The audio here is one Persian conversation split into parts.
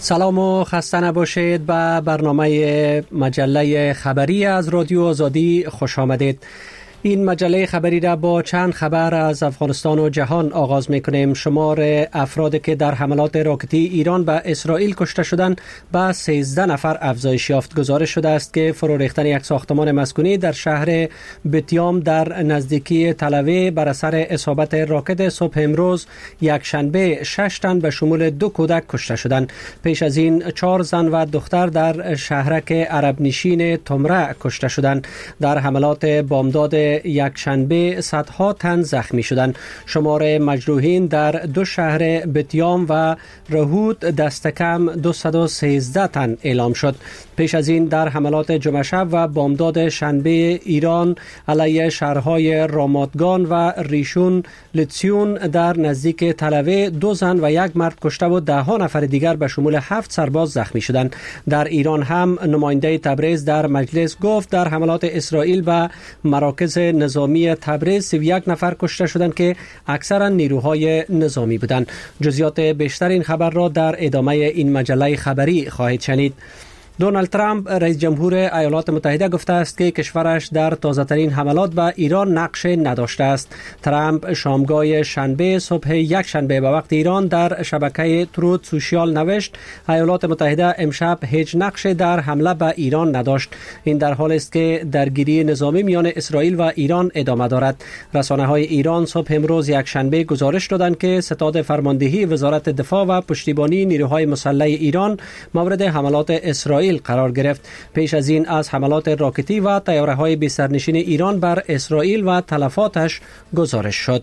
سلام و خسته نباشید. به برنامه مجله خبری از رادیو آزادی خوش آمدید. این مجله خبری را با چند خبر از افغانستان و جهان آغاز می‌کنیم. شمار افرادی که در حملات راکتی ایران به اسرائیل کشته شدند به 13 نفر افزایش یافت. گزارش شده است که فرو ریختن یک ساختمان مسکونی در شهر بتیام در نزدیکی تل‌اویو بر اثر اصابت راکت صبح امروز یک شنبه 6 تن به شمول 2 کودک کشته شدند. پیش از این 4 زن و دختر در شهرک عرب نشین تمره کشته شدند. در حملات بامداد یک شنبه صدها تن زخمی شدند. شمار مجروحین در 2 شهر بتیام و رهود دست کم 213 تن اعلام شد. پیش از این در حملات جمعه شب و بامداد شنبه ایران علیه شهرهای رامادگان و ریشون لتسیون در نزدیک تل‌اویو 2 زن و 1 مرد کشته و 10 نفر دیگر به شمول 7 سرباز زخمی شدند. در ایران هم نماینده تبریز در مجلس گفت در حملات اسرائیل به مراکز نظامی تبریز 31 نفر کشته شدند که اکثرا نیروهای نظامی بودند. جزئیات بیشتر این خبر را در ادامه این مجله خبری خواهید شنید. دونالد ترامپ رئیس جمهور ایالات متحده گفته است که کشورش در تازه‌ترین حملات به ایران نقش نداشته است. ترامپ شامگاه شنبه صبح یک شنبه به وقت ایران در شبکه تروت سوشیال نوشت ایالات متحده امشب هیچ نقش در حمله به ایران نداشت. این در حالی است که درگیری نظامی میان اسرائیل و ایران ادامه دارد. رسانه‌های ایران صبح امروز یک شنبه گزارش دادند که ستاد فرماندهی وزارت دفاع و پشتیبانی نیروهای مسلح ایران مورد حملات اسرائیل قرار گرفت. پیش از این از حملات راکتی و طیاره‌های بی سرنشین ایران بر اسرائیل و تلفاتش گزارش شد.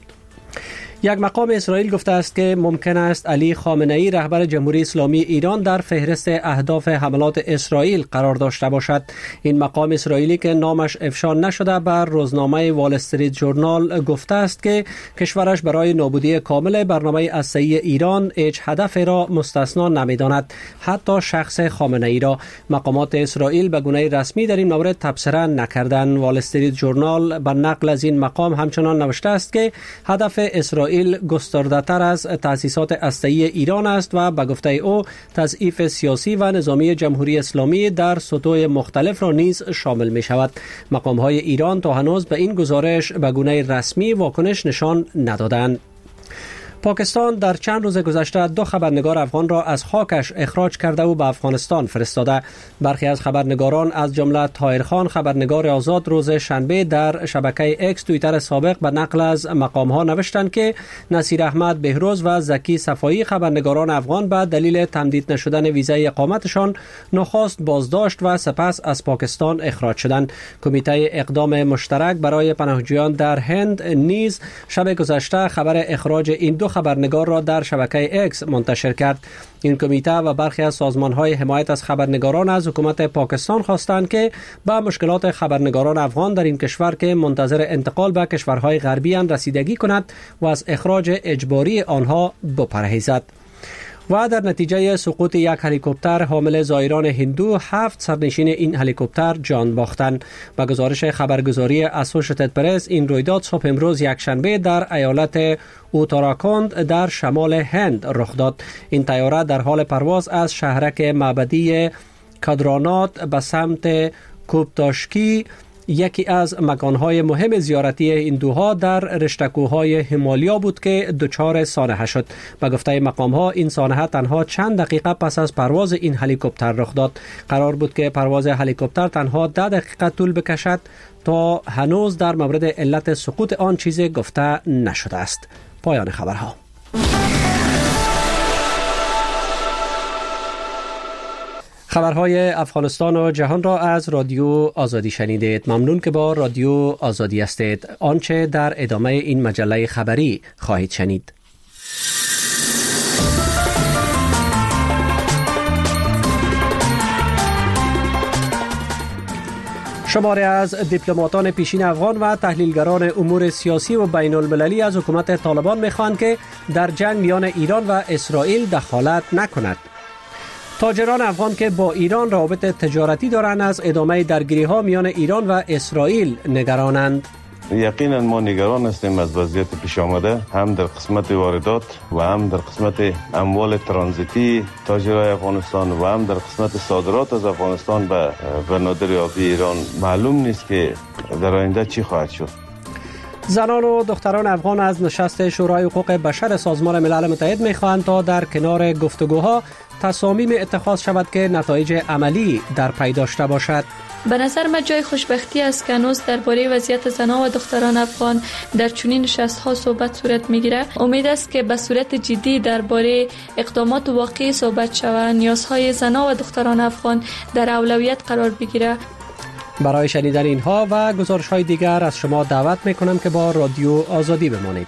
یک مقام اسرائیل گفته است که ممکن است علی خامنه‌ای رهبر جمهوری اسلامی ایران در فهرست اهداف حملات اسرائیل قرار داشته باشد. این مقام اسرائیلی که نامش افشا نشده بر روزنامه وال استریت ژورنال گفته است که کشورش برای نابودی کامل برنامه هسته‌ای ایران هیچ هدف را مستثنا نمی‌داند، حتی شخص خامنه‌ای را. مقامات اسرائیل به گونه رسمی در این مورد تبصره نکردند. وال استریت ژورنال به نقل از این مقام همچنان نوشته است که هدف اسرائیل گسترده‌تر از تأسیسات هسته‌ای ایران است و به گفته او تضعیف سیاسی و نظامی جمهوری اسلامی در سطوح مختلف را نیز شامل می شود. مقام‌های ایران تا هنوز به این گزارش به گونه رسمی واکنش نشان ندادند. پاکستان در چند روز گذشته 2 خبرنگار افغان را از خاکش اخراج کرده و به افغانستان فرستاده. برخی از خبرنگاران از جمله طاهر خان خبرنگار آزاد روز شنبه در شبکه اکس توییتر سابق به نقل از مقام‌ها نوشتند که نصیر احمد بهروز و زکی صفایی خبرنگاران افغان به دلیل تمدید نشدن ویزای اقامتشان نخست بازداشت و سپس از پاکستان اخراج شدند. کمیته اقدام مشترک برای پناهجویان در هند نیز شب گذشته خبر اخراج این 2 خبرنگار را در شبکه اکس منتشر کرد. این کمیته و برخی از سازمان‌های حمایت از خبرنگاران از حکومت پاکستان خواستند که به مشکلات خبرنگاران افغان در این کشور که منتظر انتقال به کشورهای غربی اند رسیدگی کند و از اخراج اجباری آنها بپرهیزد. و در نتیجه سقوط یک هلیکوپتر حامل زائران هندو 7 سرنشین این هلیکوپتر جان باختند. با گزارش خبرگزاری اسوشییتد پرس این رویداد صبح امروز یک شنبه در ایالت اوتاراکند در شمال هند رخ داد. این طیاره در حال پرواز از شهرک معبدی کادرانات به سمت کوبتاشکی، یکی از مکانهای مهم زیارتی هندوها در رشته‌کوه‌های هیمالیا بود که دچار سانحه شد. به گفته مقام‌ها این سانحه تنها چند دقیقه پس از پرواز این هلیکوپتر رخ داد. قرار بود که پرواز هلیکوپتر تنها 10 دقیقه طول بکشد. تا هنوز در مورد علت سقوط آن چیزی گفته نشده است. پایان خبرها. خبرهای افغانستان و جهان را از رادیو آزادی شنیدید. ممنون که با رادیو آزادی هستید. آنچه در ادامه این مجله خبری خواهید شنید. شماری از دیپلماتان پیشین افغان و تحلیلگران امور سیاسی و بین المللی از حکومت طالبان می‌خواهند که در جنگ میان ایران و اسرائیل دخالت نکند. تاجران افغان که با ایران روابط تجارتی دارند از ادامه درگیری‌ها میان ایران و اسرائیل نگرانند. یقینا ما نگران هستیم از وضعیت پیش آمده، هم در قسمت واردات و هم در قسمت اموال ترانزیتی تاجرای افغانستان و هم در قسمت صادرات از افغانستان به بنادر آبی ایران. معلوم نیست که در آینده چی خواهد شد. زنان و دختران افغان از نشست شورای حقوق بشر سازمان ملل متحد می‌خواهند تا در کنار گفتگوها تصامیم اتخاذ شود که نتایج عملی در پی داشته باشد. به نظر من جای خوشبختی است که هنوز درباره وضعیت زنان و دختران افغان در چنین نشست‌ها صحبت صورت می‌گیرد. امید است که به صورت جدی درباره اقدامات واقعی صحبت شود، نیازهای زنان و دختران افغان در اولویت قرار بگیرد. برای شنیدن اینها و گزارش‌های دیگر از شما دعوت می‌کنم که با رادیو آزادی بمانید.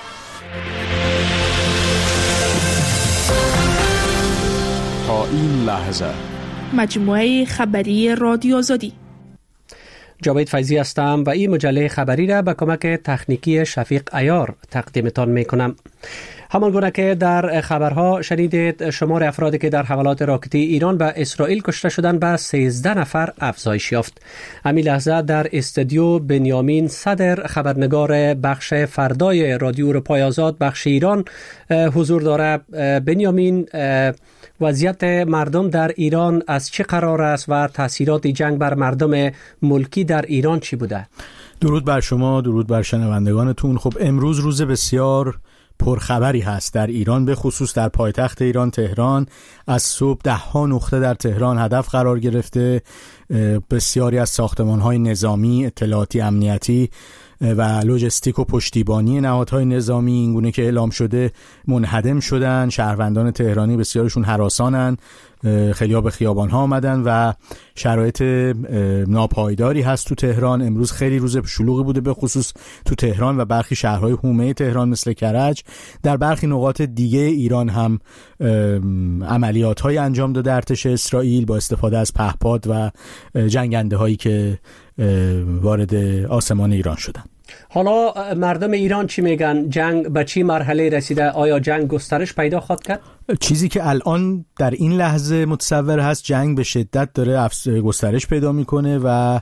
تا این لحظه مجموعه خبری رادیو آزادی. جاوید فیضی هستم و این مجله خبری را به کمک تکنیکی شفیق عیار تقدیمتان می‌کنم. همانگونه که در خبرها شنیدید، شمار افرادی که در حملات راکتی ایران به اسرائیل کشته شدند به 13 نفر افزایش یافت. همین لحظه در استودیو بنیامین صدر، خبرنگار بخش فردای رادیو اروپای آزاد بخش ایران حضور دارد. بنیامین، وضعیت مردم در ایران از چه قرار است و تاثیرات جنگ بر مردم ملکی در ایران چی بوده؟ درود بر شما، درود بر شنوندگانتون. خب امروز روز بسیار پرخبری هست در ایران، به خصوص در پایتخت ایران تهران. از صبح 10 نقطه در تهران هدف قرار گرفته. بسیاری از ساختمان‌های نظامی، اطلاعاتی، امنیتی و لوجستیک و پشتیبانی نهادهای نظامی اینگونه که اعلام شده منهدم شدن. شهروندان تهرانی بسیارشون هراسانن، خیلی‌ها به خیابان‌ها آمدن و شرایط ناپایداری هست تو تهران. امروز خیلی روز شلوغی بوده، به خصوص تو تهران و برخی شهرهای حومه تهران مثل کرج. در برخی نقاط دیگه ایران هم عملیات‌های انجام داده ارتش اسرائیل با استفاده از پهپاد و جنگنده‌هایی که وارد آسمان ایران شدن. حالا مردم ایران چی میگن؟ جنگ به چی مرحله رسیده؟ آیا جنگ گسترش پیدا خواهد کرد؟ چیزی که الان در این لحظه متصور هست، جنگ به شدت داره گسترش پیدا میکنه و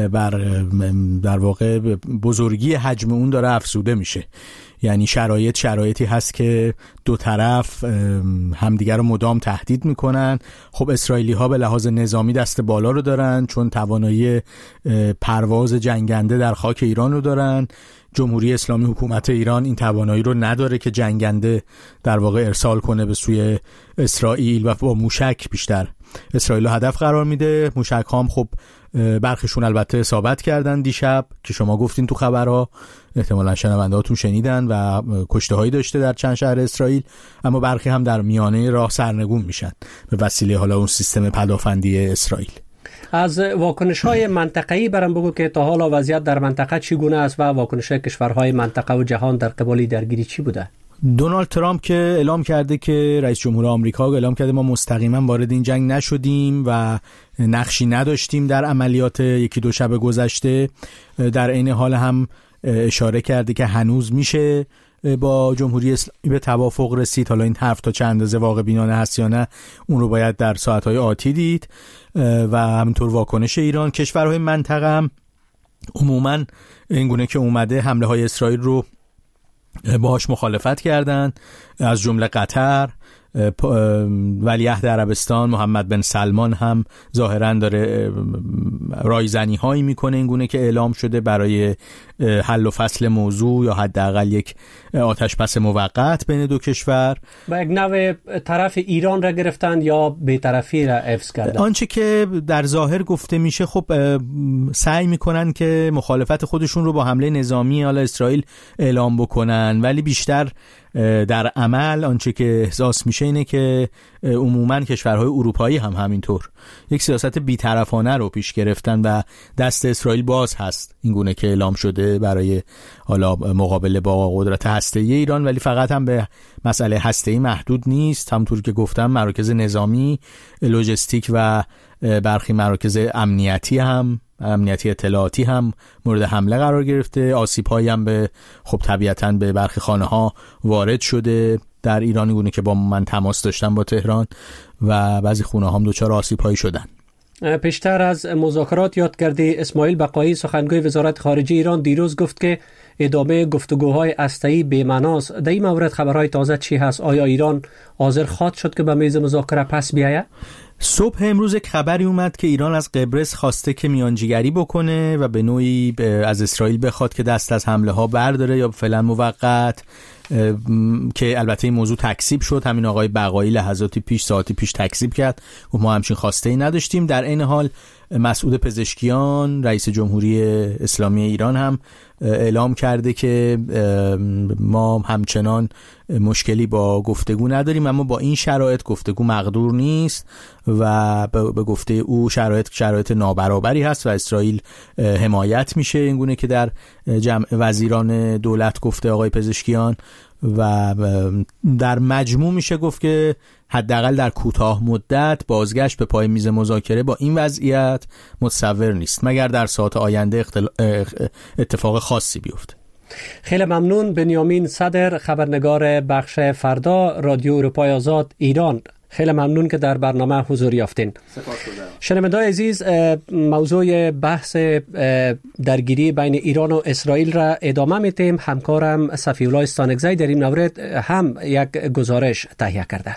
در واقع بزرگی حجم اون داره افزوده میشه. یعنی شرایطی هست که دو طرف همدیگر رو مدام تهدید میکنن. خب اسرائیلی ها به لحاظ نظامی دست بالا رو دارن، چون توانایی پرواز جنگنده در خاک ایران رو دارن. جمهوری اسلامی، حکومت ایران این توانایی رو نداره که جنگنده در واقع ارسال کنه به سوی اسرائیل و با موشک بیشتر اسرائیل رو هدف قرار میده. موشک هم خب برخیشون البته اصابت کردن دیشب که شما گفتین تو خبرها، احتمالاً شنوندهاتون شنیدن و کشته هایی داشته در چند شهر اسرائیل، اما برخی هم در میانه راه سرنگون میشن به وسیله حالا اون سیستم پدافندی اسرائیل. از واکنش‌های منطقه‌ای برام بگو که تا حالا وضعیت در منطقه چگونه است و واکنش کشورهای منطقه و جهان در قبال درگیری چی بوده؟ دونالد ترامپ که اعلام کرده که رئیس جمهور آمریکا اعلام کرده ما مستقیما وارد این جنگ نشدیم و نقشی نداشتیم در عملیات یکی دو شب گذشته. در عین حال هم اشاره کرده که هنوز میشه با جمهوری اسلامی به توافق رسید. حالا این حرف تا چند اندازه واقع بینانه هست یا نه اون رو باید در ساعت‌های آتی دید. و همینطور واکنش ایران. کشورهای منطقه هم عموماً اینگونه که اومده حمله های اسرائیل رو باهاش مخالفت کردن، از جمله قطر. ولیعهد عربستان محمد بن سلمان هم ظاهراً داره رایزنی هایی میکنه اینگونه که اعلام شده برای حل و فصل موضوع یا حداقل یک آتش‌بس موقت بین دو کشور. با یک نوع طرف ایران را گرفتند یا بی‌طرفی را حفظ کردند؟ آنچه که در ظاهر گفته میشه خب سعی میکنن که مخالفت خودشون رو با حمله نظامی علی اسرائیل اعلام بکنن، ولی بیشتر در عمل آنچه که احساس میشه اینه که عموماً کشورهای اروپایی هم همینطور یک سیاست بی‌طرفانه رو پیش گرفتن و دست اسرائیل باز هست اینگونه که اعلام شده برای حالا مقابله با قدرت هسته‌ای ایران. ولی فقط هم به مسئله هسته‌ای محدود نیست، همونطور که گفتم مراکز نظامی، لوجستیک و برخی مراکز امنیتی اطلاعاتی هم مورد حمله قرار گرفته. آسیب‌هایی هم به خب طبیعتاً به برخی خانه‌ها وارد شده در ایران، گونه که با من تماس داشتم با تهران، و بعضی خونه‌ها هم دچار آسیب‌هایی شدن. پیشتر از مذاکرات یادگردی اسماعیل بقایی سخنگوی وزارت خارجه ایران دیروز گفت که ادامه گفتگوهای هسته‌ای بی‌معناست. در این مورد خبرهای تازه چی هست؟ آیا ایران حاضر خواهد شد که به میز مذاکره پس بیاید؟ صبح امروز خبری اومد که ایران از قبرس خواسته که میانجیگری بکنه و به نوعی از اسرائیل بخواد که دست از حمله ها برداره یا فعلا موقت، که البته این موضوع تکذیب شد. همین آقای بقایی ساعتی پیش تکذیب کرد و ما همچین خواسته ای نداشتیم. در این حال مسعود پزشکیان رئیس جمهوری اسلامی ایران هم اعلام کرده که ما همچنان مشکلی با گفتگو نداریم، اما با این شرایط گفتگو مقدور نیست و به گفته او شرایط نابرابری هست و اسرائیل حمایت میشه، اینگونه که در جمع وزیران دولت گفته آقای پزشکیان. و در مجموع میشه گفت که حداقل در کوتاه مدت بازگشت به پای میز مذاکره با این وضعیت متصور نیست، مگر در ساعات آینده اتفاق خاصی بیفته. خیلی ممنون. بنیامین صدر، خبرنگار بخش فردا رادیو اروپای آزاد ایران. خیلی ممنون که در برنامه حضور یافتین. شنوندگان عزیز، موضوع بحث درگیری بین ایران و اسرائیل را ادامه میتیم. همکارم صفی‌الله استانکزی در این مورد هم یک گزارش تهیه کرده.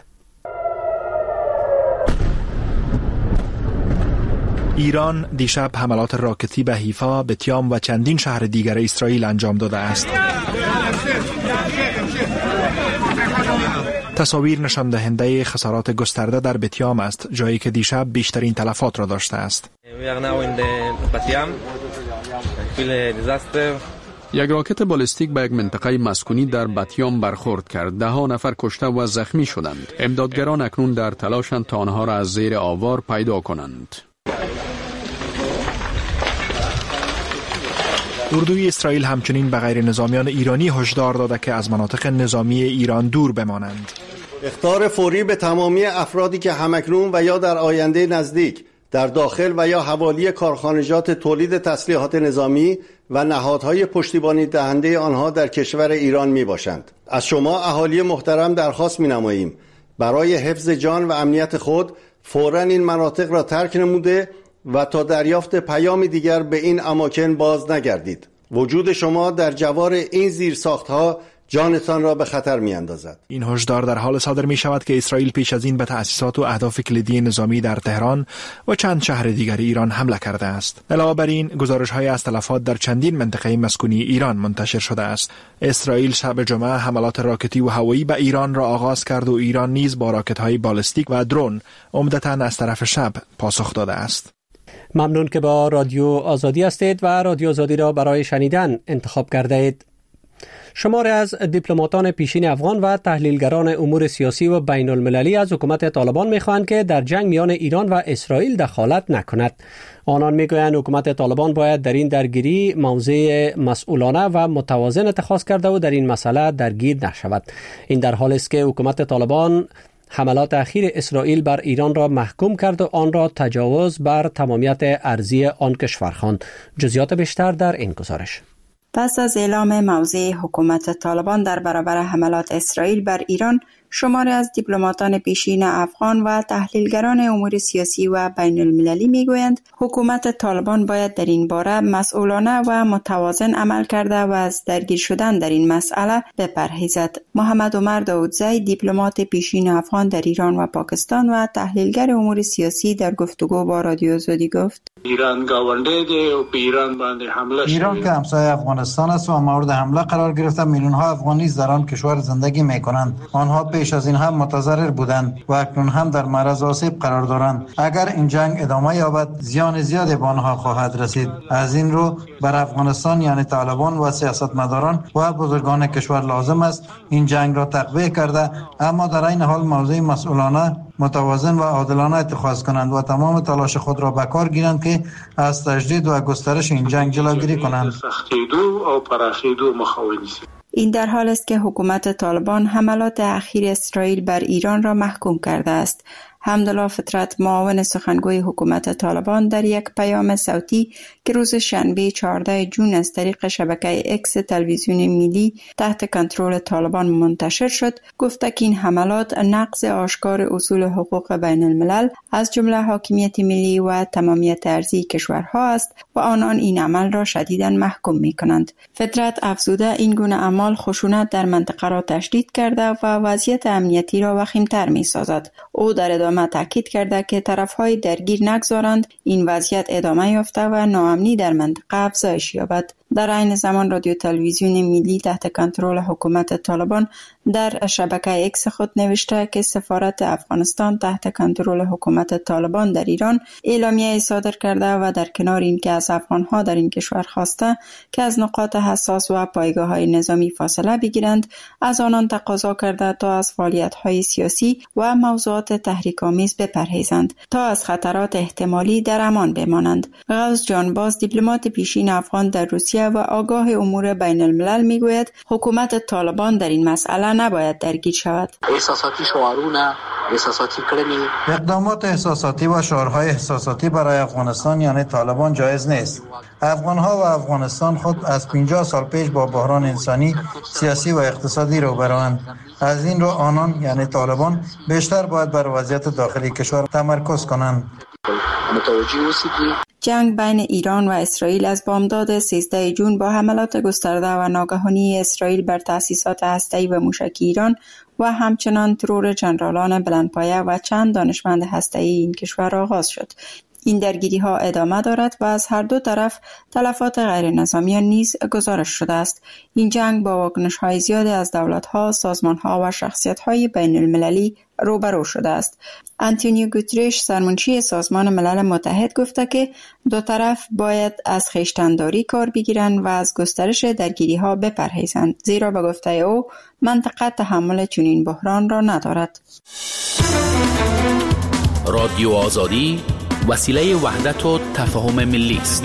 ایران دیشب حملات راکتی به حیفا، بتیام و چندین شهر دیگر اسرائیل انجام داده است. تصاویر نشان دهنده خسارات گسترده در بتیام است، جایی که دیشب بیشترین تلفات را داشته است. یک راکت بالستیک به یک منطقه مسکونی در بتیام برخورد کرد. 10 نفر کشته و زخمی شدند. امدادگران اکنون در تلاشند تا آنها را از زیر آوار پیدا کنند. اردوی اسرائیل همچنین به غیر نظامیان ایرانی هشدار داده که از مناطق نظامی ایران دور بمانند. اخطار فوری به تمامی افرادی که همکنون و یا در آینده نزدیک در داخل و یا حوالی کارخانجات تولید تسلیحات نظامی و نهادهای پشتیبانی دهنده آنها در کشور ایران می باشند. از شما اهالی محترم درخواست می نماییم برای حفظ جان و امنیت خود فوراً این مناطق را ترک نموده و تا دریافت پیام دیگر به این اماکن باز نگردید. وجود شما در جوار این زیرساختها جانتان را به خطر می اندازد. این هشدار در حال صادر می شود که اسرائیل پیش از این به تأسیسات و اهداف کلیدی نظامی در تهران و چند شهر دیگر ایران حمله کرده است. علاوه بر این گزارش‌های از تلفات در چندین منطقه مسکونی ایران منتشر شده است. اسرائیل شب جمعه حملات راکتی و هوایی به ایران را آغاز کرد و ایران نیز با راکت‌های بالستیک و درون عمدتاً از طرف شب پاسخ داده است. ممنون که با رادیو آزادی هستید و رادیو آزادی را برای شنیدن انتخاب کرده اید. شماری از دیپلماتان پیشین افغان و تحلیلگران امور سیاسی و بین المللی از حکومت طالبان می‌خواهند که در جنگ میان ایران و اسرائیل دخالت نکند. آنان میگویند حکومت طالبان باید در این درگیری موضع مسئولانه و متوازن اتخاذ کرده و در این مسئله درگیر نشود. این در حالی است که حکومت طالبان حملات اخیر اسرائیل بر ایران را محکوم کرد و آن را تجاوز بر تمامیت ارضی آن کشور خواند. جزئیات بیشتر در این گزارش. پس از اعلام موضع حکومت طالبان در برابر حملات اسرائیل بر ایران، شماری از دیپلماتان پیشین افغان و تحلیلگران امور سیاسی و بین المللی میگویند حکومت طالبان باید در این باره مسئولانه و متوازن عمل کرده و از درگیر شدن در این مسئله بپرهیزد. محمد عمر داودزی، دیپلمات پیشین افغان در ایران و پاکستان و تحلیلگر امور سیاسی، در گفتگو با رادیو آزادی گفت: ایران گاونده ده و به ایران باندې حمله شده. ایران که همسایه افغانستان است و مورد حمله قرار گرفته، میلیون ها افغانی در آن کشور زندگی میکنند. آنها پیش از این هم متضرر بودند و اکنون هم در معرض آسیب قرار دارند. اگر این جنگ ادامه یابد، زیان زیادی به آنها خواهد رسید. از این رو بر افغانستان یعنی طالبان و سیاستمداران و بزرگان کشور لازم است این جنگ را تقویه کرده، اما در این حال موضع مسئولانه، متوازن و عادلانه اتخاذ کنند و تمام تلاش خود را به کار گیرند که از تجدید و گسترش این جنگ جلوگیری کنند. این در حال است که حکومت طالبان حملات اخیر اسرائیل بر ایران را محکوم کرده است. حمدالله فطرت، معاون سخنگوی حکومت طالبان، در یک پیام صوتی که روز شنبه 14 جون از طریق شبکه اکس تلویزیون ملی تحت کنترل طالبان منتشر شد، گفته که این حملات نقض آشکار اصول حقوق بین الملل از جمله حاکمیت ملی و تمامیت ارضی کشورها است و آنان این عمل را شدیداً محکوم می‌کنند. فطرت افزوده این گونه اعمال خشونت در منطقه را تشدید کرده و وضعیت امنیتی را وخیم‌تر می‌سازد. او در ادامه تاکید کرده که طرف‌های درگیر نگذارند این وضعیت ادامه یافته و ناامنی در منطقه افزایش یابد. در عین زمان رادیو تلویزیون ملی تحت کنترل حکومت طالبان در شبکه اکس خود نوشته که سفارت افغانستان تحت کنترل حکومت طالبان در ایران اعلامیه صادر کرده و در کنار اینکه از افغانها در این کشور خواسته که از نقاط حساس و پایگاه‌های نظامی فاصله بگیرند، از آنان تقاضا کرده تا از فعالیت‌های سیاسی و موضوعات تحریک‌آمیز بپرهیزند تا از خطرات احتمالی در امان بمانند. غوث جانباز، دیپلمات پیشین افغان در روسیه و آگاه امور بین الملل میگوید حکومت طالبان در این مسئله نباید درگیر شود. اقدامات احساساتی و شعارهای احساساتی برای افغانستان یعنی طالبان جایز نیست. افغانها و افغانستان خود از 50 سال پیش با بحران انسانی، سیاسی و اقتصادی روبروند. از این رو آنان یعنی طالبان بیشتر باید بر وضعیت داخلی کشور تمرکز کنند. جنگ بین ایران و اسرائیل از بامداد 13 جون با حملات گسترده و ناگهانی اسرائیل بر تأسیسات هسته‌ای و موشکی ایران و همچنان ترور جنرالان بلندپایه و چند دانشمند هسته‌ای این کشور آغاز شد. این درگیری ها ادامه دارد و از هر دو طرف تلفات غیر نظامیان نیز گزارش شده است. این جنگ با واکنش های زیادی از دولت ها، سازمان ها و شخصیت های بین المللی روبرو شده است. آنتونیو گوترش، سرمنشی سازمان ملل متحد، گفته که دو طرف باید از خویشتن‌داری کار بگیرند و از گسترش درگیری ها بپرهیزند، زیرا به گفته او منطقه تحمل چنین بحران را ندارد. رادیو آزادی وسیله وحدت و تفاهم ملی است.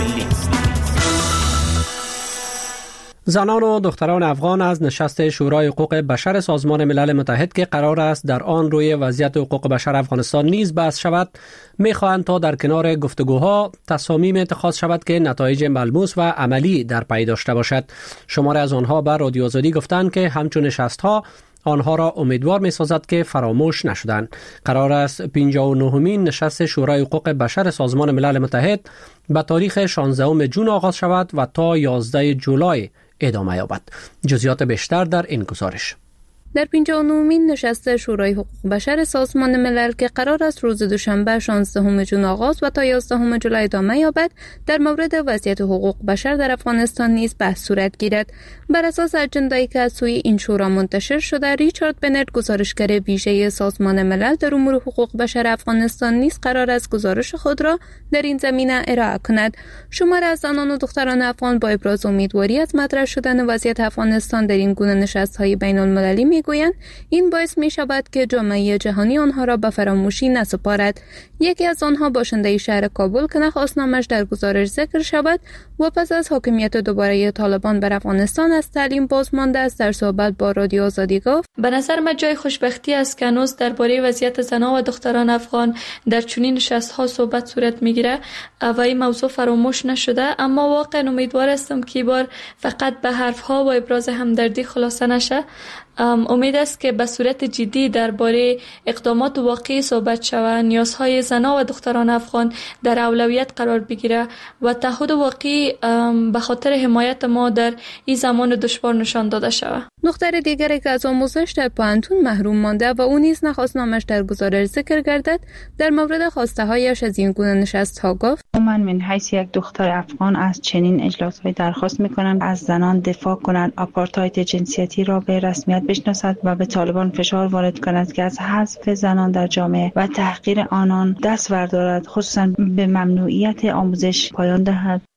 زنان و دختران افغان از نشست شورای حقوق بشر سازمان ملل متحد که قرار است در آن روی وضعیت حقوق بشر افغانستان نیز بحث شود، می‌خواهند تا در کنار گفتگوها تصامیم اتخاذ شود که نتایج ملموس و عملی در پی داشته باشد. شماری از آنها به رادیو آزادی گفتند که همچون نشست‌ها آنها را امیدوار می‌سازد که فراموش نشدند. قرار است 59مین نشست شورای حقوق بشر سازمان ملل متحد به تاریخ 16 جون آغاز شود و تا 11 جولای ادامه یابد. جزئیات بیشتر در این گزارش. در 59مین نشست شورای حقوق بشر سازمان ملل که قرار است روز دوشنبه 16 جون آغاز و تا 11 جولای ادامه یابد، در مورد وضعیت حقوق بشر در افغانستان نیز بحث صورت گیرد. بر اساس اجنده‌ای که از سوی این شورا منتشر شده، ریچارد بنت، گزارشگر ویژه سازمان ملل در امور حقوق بشر افغانستان نیز قرار است گزارش خود را در این زمینه ارائه کند. شماری از زنان و دختران افغان با ابراز امیدواری از مطرح شدن وضعیت افغانستان در این گونه نشست‌های بین‌المللی میگویند این باعث می شود که جامعه جهانی آنها را به فراموشی نسپارد. یکی از آنها باشنده شهر کابل که نخواست نامش در گزارش ذکر شود و پس از حاکمیت دوباره طالبان بر افغانستان از تعلیم باز مانده است، در صحبت با رادیو آزادی گفت: به نظر من جای خوشبختی است که هنوز درباره وضعیت زنان و دختران افغان در چنین نشست‌ها صحبت صورت میگیره و این موضوع فراموش نشده، اما واقعا امیدوار هستم که بار فقط به حرف‌ها و ابراز همدردی خلاصه نشه. امید است که به صورت جدی درباره اقدامات واقعی صحبت شود، نیازهای زنان و دختران افغان در اولویت قرار بگیره و تعهد واقعی به خاطر حمایت ما در این زمان دشوار نشان داده شود. دختر دیگری که از آموزش در پانتون محروم مانده و او نیز نخواست نامش در گزارش ذکر گردد، در مورد خواسته هایش از این گونه نشست ها گفت: من حیث یک دختر افغان از چنین اجلاس های درخواست میکنم از زنان دفاع کنند، آپارتاید جنسیتی را به رسمیت بشناسد و به طالبان فشار وارد کند که از حذف زنان در جامعه و تحقیر آنان دست بردارد، خصوصا به ممنوعیت آموزش پایان دهد.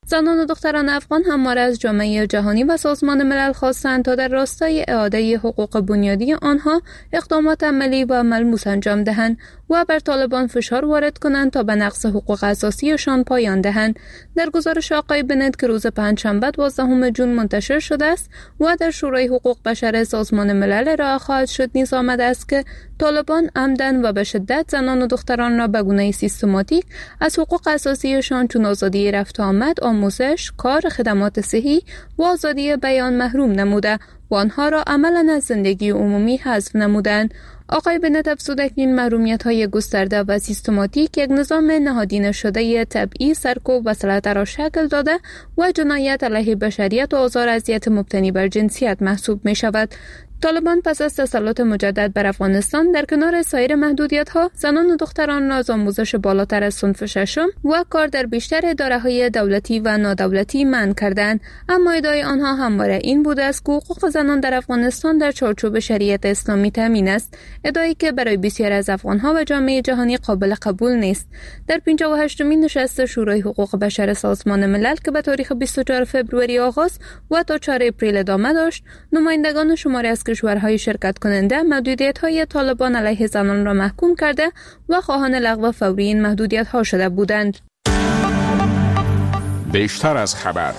زنان و دختران افغان همواره از جامعه جهانی و سازمان ملل خواستند تا در راستای اعاده حقوق بنیادی آنها اقدامات عملی و ملموس انجام دهند و بر طالبان فشار وارد کنند تا به نقض حقوق اساسیشان پایان دهند. در گزارش آقای بنت که روز پنجشنبه 12 جون منتشر شده است و در شورای حقوق بشر سازمان ملل ارائه خواهد شد نیز آمده است که طالبان عمدن و به شدت زنان و دختران را به گونه سیستماتیک از حقوق اساسیشان چون آزادی رفت و آمد، آموزش، کار، خدمات صحی و آزادی بیان محروم نموده و آنها را عملاً از زندگی عمومی حذف نمودند. آقای بنت افزوده که این محرومیت‌های گسترده و سیستماتیک یک نظام نهادینه شده تبعیض، سرکوب و سلطه را شکل داده و جنایت علیه بشریت و آزار اذیت مبتنی بر جنسیت محسوب می‌شود. طالبان پس از تسلط مجدد بر افغانستان در کنار سایر محدودیت‌ها زنان و دختران را از آموزش بالاتر از صنف ششم و کار در بیشتر اداره‌های دولتی و نادولتی منع کردند، اما ادعای آنها همواره این بوده است که حقوق زنان در افغانستان در چارچوب شریعت اسلامی تامین است، ادعایی که برای بسیاری از افغان‌ها و جامعه جهانی قابل قبول نیست. در 58مین نشست شورای حقوق بشر سازمان ملل که به تاریخ 24 فوریه آغاز و تا 4 اپریل ادامه داشت، نمایندگان شماری از کشورهای شرکت کننده محدودیت‌های طالبان علیه زنان را محکوم کرده و خواهان لغو فوری این محدودیت‌ها شده بودند. بیشتر از خبر.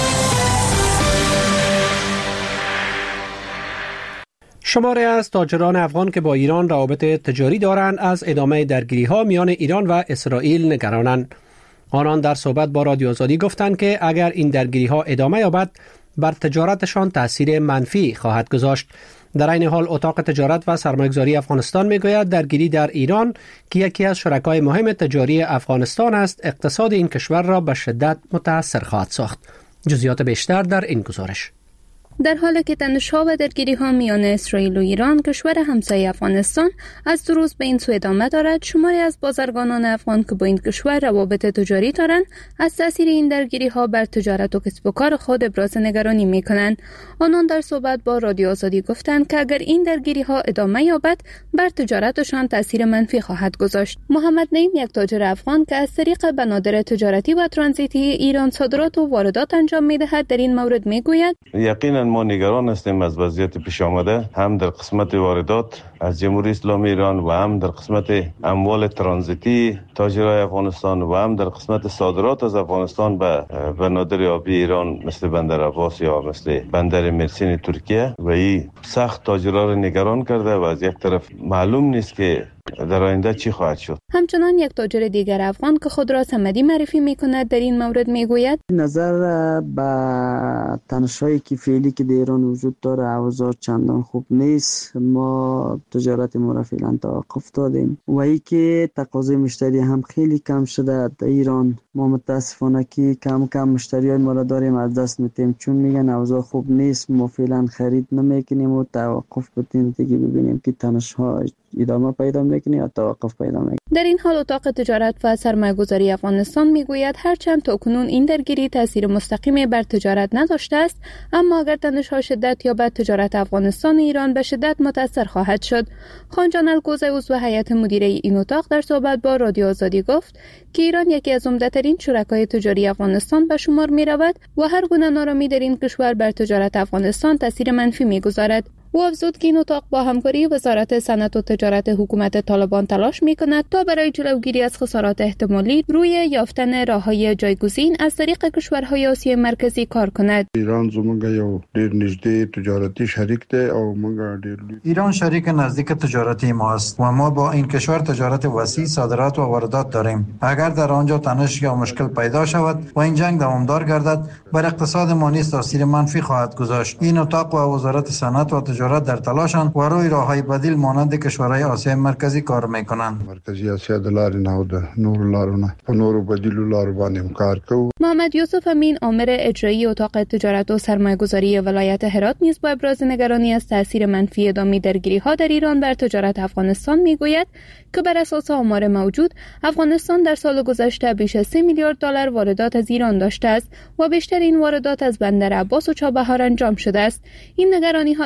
شماری از تاجران افغان که با ایران روابط تجاری دارند از ادامه درگیری‌ها میان ایران و اسرائیل نگرانند. آنان در صحبت با رادیو آزادی گفتند که اگر این درگیری‌ها ادامه یابد بر تجارتشان تأثیر منفی خواهد گذاشت. در این حال اتاق تجارت و سرمایه‌گذاری افغانستان میگوید درگیری در ایران که یکی از شرکای مهم تجاری افغانستان است، اقتصاد این کشور را به شدت متاثر خواهد ساخت. جزئیات بیشتر در این گزارش. در حالی که تنش‌ها و درگیری‌ها میان اسرائیل و ایران کشور همسایه افغانستان از دو روز به این سو ادامه دارد، شماری از بازرگانان افغان که با این کشور روابط تجاری دارند از تاثیر این درگیری‌ها بر تجارت و کسب و کار خود ابراز نگرانی می‌کنند. آنان در صحبت با رادیو آزادی گفتند که اگر این درگیری‌ها ادامه یابد بر تجارتشان تاثیر منفی خواهد گذاشت. محمد نعیم یک تاجر افغان که از طریق بنادر تجارتی و ترانزیتی ایران صادرات و واردات انجام می‌دهد در این مورد می‌گوید یقینا ما نگران هستیم از وضعیت پیش آمده، هم در قسمت واردات از جمهوری اسلامی ایران و هم در قسمت اموال ترانزیتی تاجرای افغانستان و هم در قسمت صادرات از افغانستان به بنادر آبی ایران مثل بندر عباس یا مثل بندر مرسین ترکیه و این سخت تاجرها را نگران کرده و از یک طرف معلوم نیست که در آینده چی خواهد شد. همچنان یک تاجر دیگر افغان که خود را صمدی معرفی می‌کند در این مورد میگوید نظر به تنش‌هایی که فعلی که در ایران وجود داره اوضاع چندان خوب نیست. ما تجارت ما را فعلا توقف دادیم و ای که تقاضای مشتری هم خیلی کم شده در ایران. ما متاسفانه که کم مشتریای ما را داریم از دست میدیم چون میگن اوضاع خوب نیست. ما فعلا خرید نمیکنیم و توقف بدیم دیگه ببینیم که تنش‌ها ادامه پیدا میکنه یا توقف پیدا میکنه. در این حال اتاق تجارت و سرمایه‌گذاری افغانستان میگوید هرچند تاکنون این درگیری تاثیر مستقیمی بر تجارت نداشته است، اما اگر تنش‌ها شدت یابد تجارت افغانستان ایران به شدت متاثر خواهد شد. خانجان الگوزه عضو هیئت مدیره این اتاق در صحبت با رادیو آزادی گفت که ایران یکی از عمده‌ترین شرکای تجاری افغانستان به شمار می‌رود و هر گونه نارامی در این کشور بر تجارت افغانستان تاثیر منفی می‌گذارد. او افزود که این اتاق با همکاری وزارت صنعت و تجارت حکومت طالبان تلاش می‌کند تا برای جلوگیری از خسارات احتمالی روی یافتن راه‌های جایگزین از طریق کشورهای آسیای مرکزی کار کند. ایران زموږ یو ډېر نږدې تجارتی شریک دی او موږ ډېر ایران شریک نزدیک تجارتی ما است و ما با این کشور تجارت وسیع، صادرات و واردات داریم. اگر در آنجا تنش یا مشکل پیدا شود و این جنگ دوامدار گردد بر اقتصاد ما نیز تاثیر منفی خواهد گذاشت. این اتاق و وزارت صنعت و تجارت در تلاشند و روی راه‌های بدیل مانند کشورهای آسیای مرکزی کار می‌کنند. مرکزی آسیا د لارې نه د نور لارونه په نور بدیلو لارو باندې کار کوي. محمد یوسف امین آمر اجرایی اتاق تجارت و سرمایه‌گذاری ولایت هرات نیز با ابراز نگرانی از تاثیر منفی ادامه درگیری‌ها در ایران بر تجارت افغانستان می‌گوید که بر اساس آمار موجود افغانستان در سال گذشته بیش از 3 میلیارد دلار واردات از ایران داشته است و بیشتر این واردات از بندر عباس و چابهار انجام شده است. این نگرانی‌ها در حال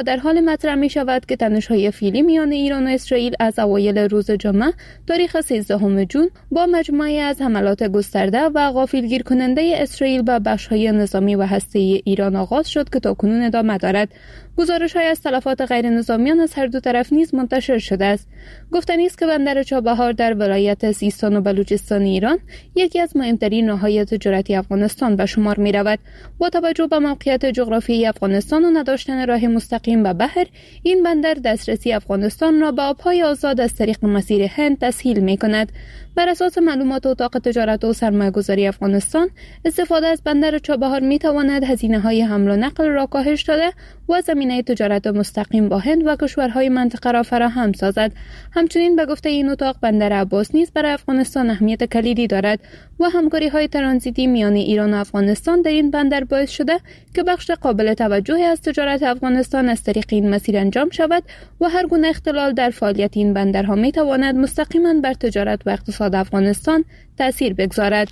مطرح می شود که تنش‌های فعلی میان ایران و اسرائیل از اوایل روز جمعه تاریخ 13 جون با مجموعه از حملات گسترده و غافلگیر کننده اسرائیل به بخش‌های نظامی و هسته‌ای ایران آغاز شد که تاکنون ادامه دارد. گزارش‌های از تلفات غیر نظامیان از هر دو طرف نیز منتشر شده است. گفتنی است که بندر چابهار در ولایت سیستان و بلوچستان ایران یکی از مهمترین راه‌های تجارتی افغانستان به شمار می‌رود. با توجه به موقعیت جغرافیایی افغانستان و نداشتن راه مستقیم به بحر، این بندر دسترسی افغانستان را به آب‌های آزاد از طریق مسیر هند تسهیل می‌کند. بر اساس معلومات اتاق تجارت و سرمایه‌گذاری افغانستان، استفاده از بندر چابهار می‌تواند هزینه‌های حمل و نقل را کاهش داده و زمینه تجارت مستقیم با هند و کشورهای منطقه را فراهم سازد. همچنین به گفته این اتاق، بندر عباس نیز برای افغانستان اهمیت کلیدی دارد و همکاری‌های ترانزیتی میان ایران و افغانستان در این بندر باعث شده که بخش قابل توجهی از تجارت افغانستان از طریق این مسیر انجام شود و هر گونه اختلال در فعالیت این بندرها می‌تواند مستقیما بر تجارت و اقتصاد افغانستان تأثیر بگذارد.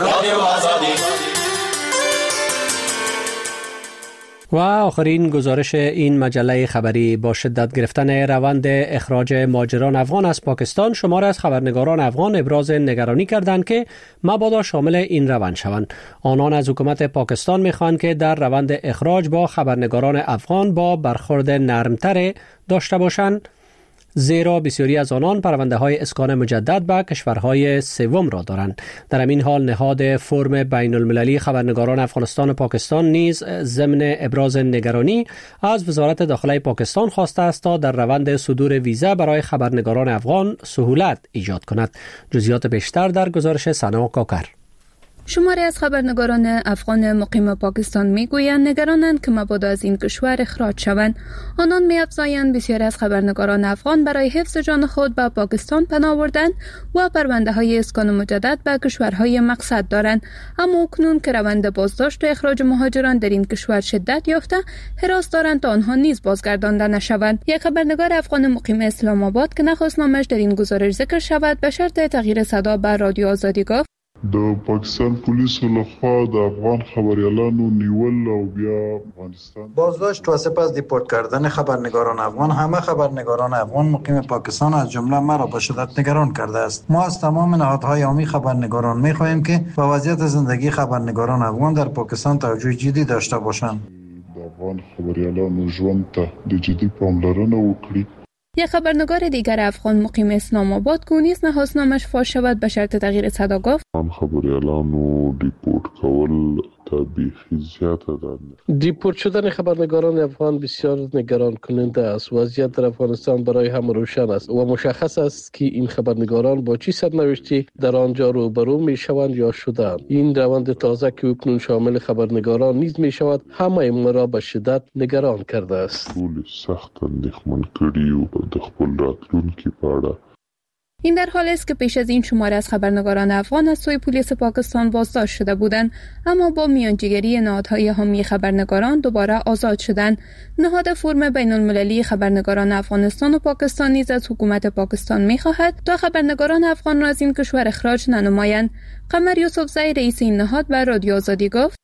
و آخرین گزارش این مجله خبری: با شدت گرفتن روند اخراج مهاجران افغان از پاکستان، شمار از خبرنگاران افغان ابراز نگرانی کردند که مبادا شامل این روند شوند. آنان از حکومت پاکستان می‌خواهند که در روند اخراج با خبرنگاران افغان با برخورد نرمتر داشته باشند، زیرا بسیاری از آنان پرونده‌های اسکان مجدد به کشورهای سوم را دارند. در همین حال نهاد فرم بین المللی خبرنگاران افغانستان و پاکستان نیز ضمن ابراز نگرانی از وزارت داخله پاکستان خواسته است تا در روند صدور ویزا برای خبرنگاران افغان سهولت ایجاد کند. جزئیات بیشتر در گزارش سنا کاکر. شماری از خبرنگاران افغان مقیم پاکستان میگویند نگرانند که مبادا از این کشور اخراج شوند. آنان می‌افزایند بسیاری از خبرنگاران افغان برای حفظ جان خود به پاکستان پناه بردند و پرونده‌های اسکان مجدد به کشورهای مقصد دارند، اما اکنون که روند بازداشت و اخراج مهاجران در این کشور شدت یافته، حراس دارند تا آنها نیز بازگردانده نشوند. یک خبرنگار افغان مقیم اسلام آباد که نخواست نامش در این گزارش ذکر شود، به شرط تغییر صدا به رادیو آزادی گفت: د پاکستان پولیسو لخوا د افغان خبریالانو نیول او بیا افغانستان بازداشت و سپس دیپورت کردن خبرنگاران افغان همه خبرنگاران افغان مقیم پاکستان از جمله مرا به شدت نگران کرده است. ما از تمام نهادهای عامی خبرنگاران می‌خواهیم که به وضعیت زندگی خبرنگاران افغان در پاکستان توجه جدی داشته باشند. د افغان خبریالانو ژوند ته د جدي پاملرنه وکړي. یک خبرنگار دیگر افغان مقیم اسلام آباد که نیز نخواست نامش فاش شود، به شرط تغییر صدا گفت: خبریالانو دیپورت کول بیخی زیاده ده. دیپورت شدن خبرنگاران افغان بسیار نگران کننده است. وضعیت در افغانستان برای همه روشن است و مشخص است که این خبرنگاران با چه سرنوشتی در آنجا روبرو می شوند یا شدند. این روند تازه که اکنون شامل خبرنگاران نیز می شود، همه ما را به شدت نگران کرده است. ټول سخت اندېښمن کړي او د خپل راتلونکي په اړه. این در حالی است که پیش از این شماره از خبرنگاران افغان از سوی پلیس پاکستان بازداشت شده بودند، اما با میانجیگری نهادهای حامی خبرنگاران دوباره آزاد شدند. نهاد فرم بین المللی خبرنگاران افغانستان و پاکستان نیز از حکومت پاکستان می‌خواهد تا خبرنگاران افغان را از این کشور اخراج ننمایند. قمر یوسفزی رئیس این نهاد به رادیو آزادی گفت: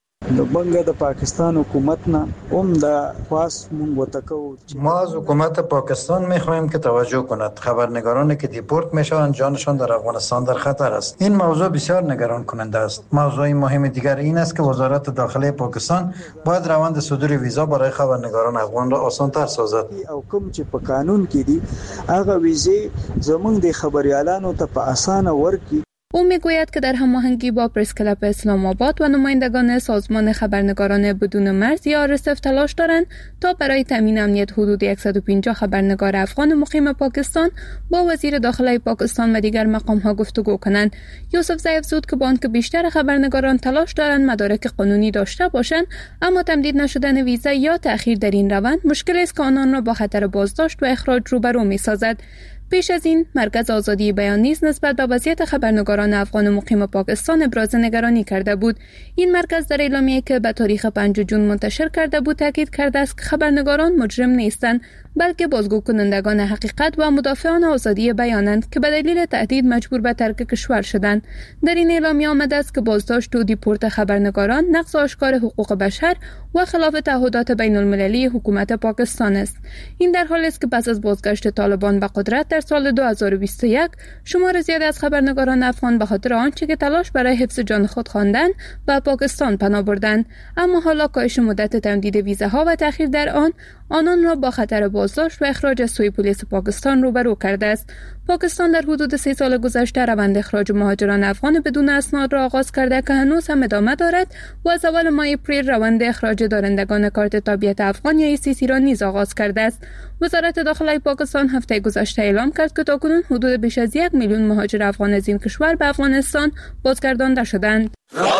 د پاکستان حکومت نه هم د خاص مونږ وتکو. ما از حکومت پاکستان می‌خواهیم که توجه کند. خبرنگارانی که دیپورت میشوند جانشان در افغانستان در خطر است. این موضوع بسیار نگران کننده است. موضوع مهم دیگر این است که وزارت داخله پاکستان باید روند صدور ویزا برای خبرنگاران افغان را آسان‌تر سازد. او کوم چې په قانون کې دي هغه ویزه زمونږ د خبريالانو ته په اسانه ورکړي. او میگوید که در هماهنگی با پرس کلاب اسلام آباد و نمایندگان سازمان خبرنگاران بدون مرز یا RSF تلاش دارند تا برای تامین امنیت حدود 150 خبرنگار افغان مقیم پاکستان با وزیر داخله پاکستان و دیگر مقام‌ها گفتگو کنند. یوسفزی افزود که با آنکه بیشتر خبرنگاران تلاش دارند مدارک قانونی داشته باشند، اما تمدید نشدن ویزا یا تأخیر در این روند مشکلی است که آنان را با خطر بازداشت و اخراج روبرو می‌سازد. پیش از این مرکز آزادی بیان نیز نسبت به وضعیت خبرنگاران افغان مقیم پاکستان ابراز نگرانی کرده بود. این مرکز در اعلامیه‌ای که به تاریخ 5 جون منتشر کرده بود تاکید کرده است که خبرنگاران مجرم نیستند، بلکه بازگو کنندگان حقیقت و مدافعان آزادی بیانند که به دلیل تهدید مجبور به ترک کشور شدند. در این اعلامیه آمده است که بازداشت و دیپورت خبرنگاران نقض آشکار حقوق بشر و خلاف تعهدات بین المللی حکومت پاکستان است. این در حالی است که پس از بازگشت طالبان به قدرت در سال 2021 شمار زیادی از خبرنگاران افغان به خاطر آنچه که تلاش برای حفظ جان خود خواندند به پاکستان پناه بردند، اما حالا کاهش مدت تمدید ویزاها و تأخیر در آنان را با خطر بازداشت و اخراج از سوی پلیس پاکستان روبرو کرده است. پاکستان در حدود 3 سال گذشته روند اخراج مهاجران افغان بدون اسناد را آغاز کرده که هنوز هم ادامه دارد و از اول ماه اپریل روند اخراج دارندگان کارت تابعیت افغان یا ECC را نیز آغاز کرده است. وزارت داخلی پاکستان هفته گذشته اعلام کرد که تاکنون حدود بیش از 1 میلیون مهاجر افغان از این کشور به افغانستان بازگردانده شدند.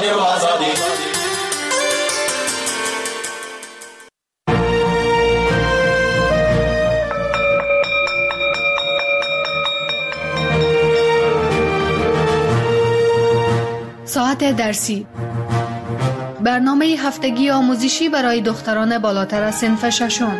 ساعت درسی، برنامه هفتگی آموزشی برای دختران بالاتر از صنف ششم.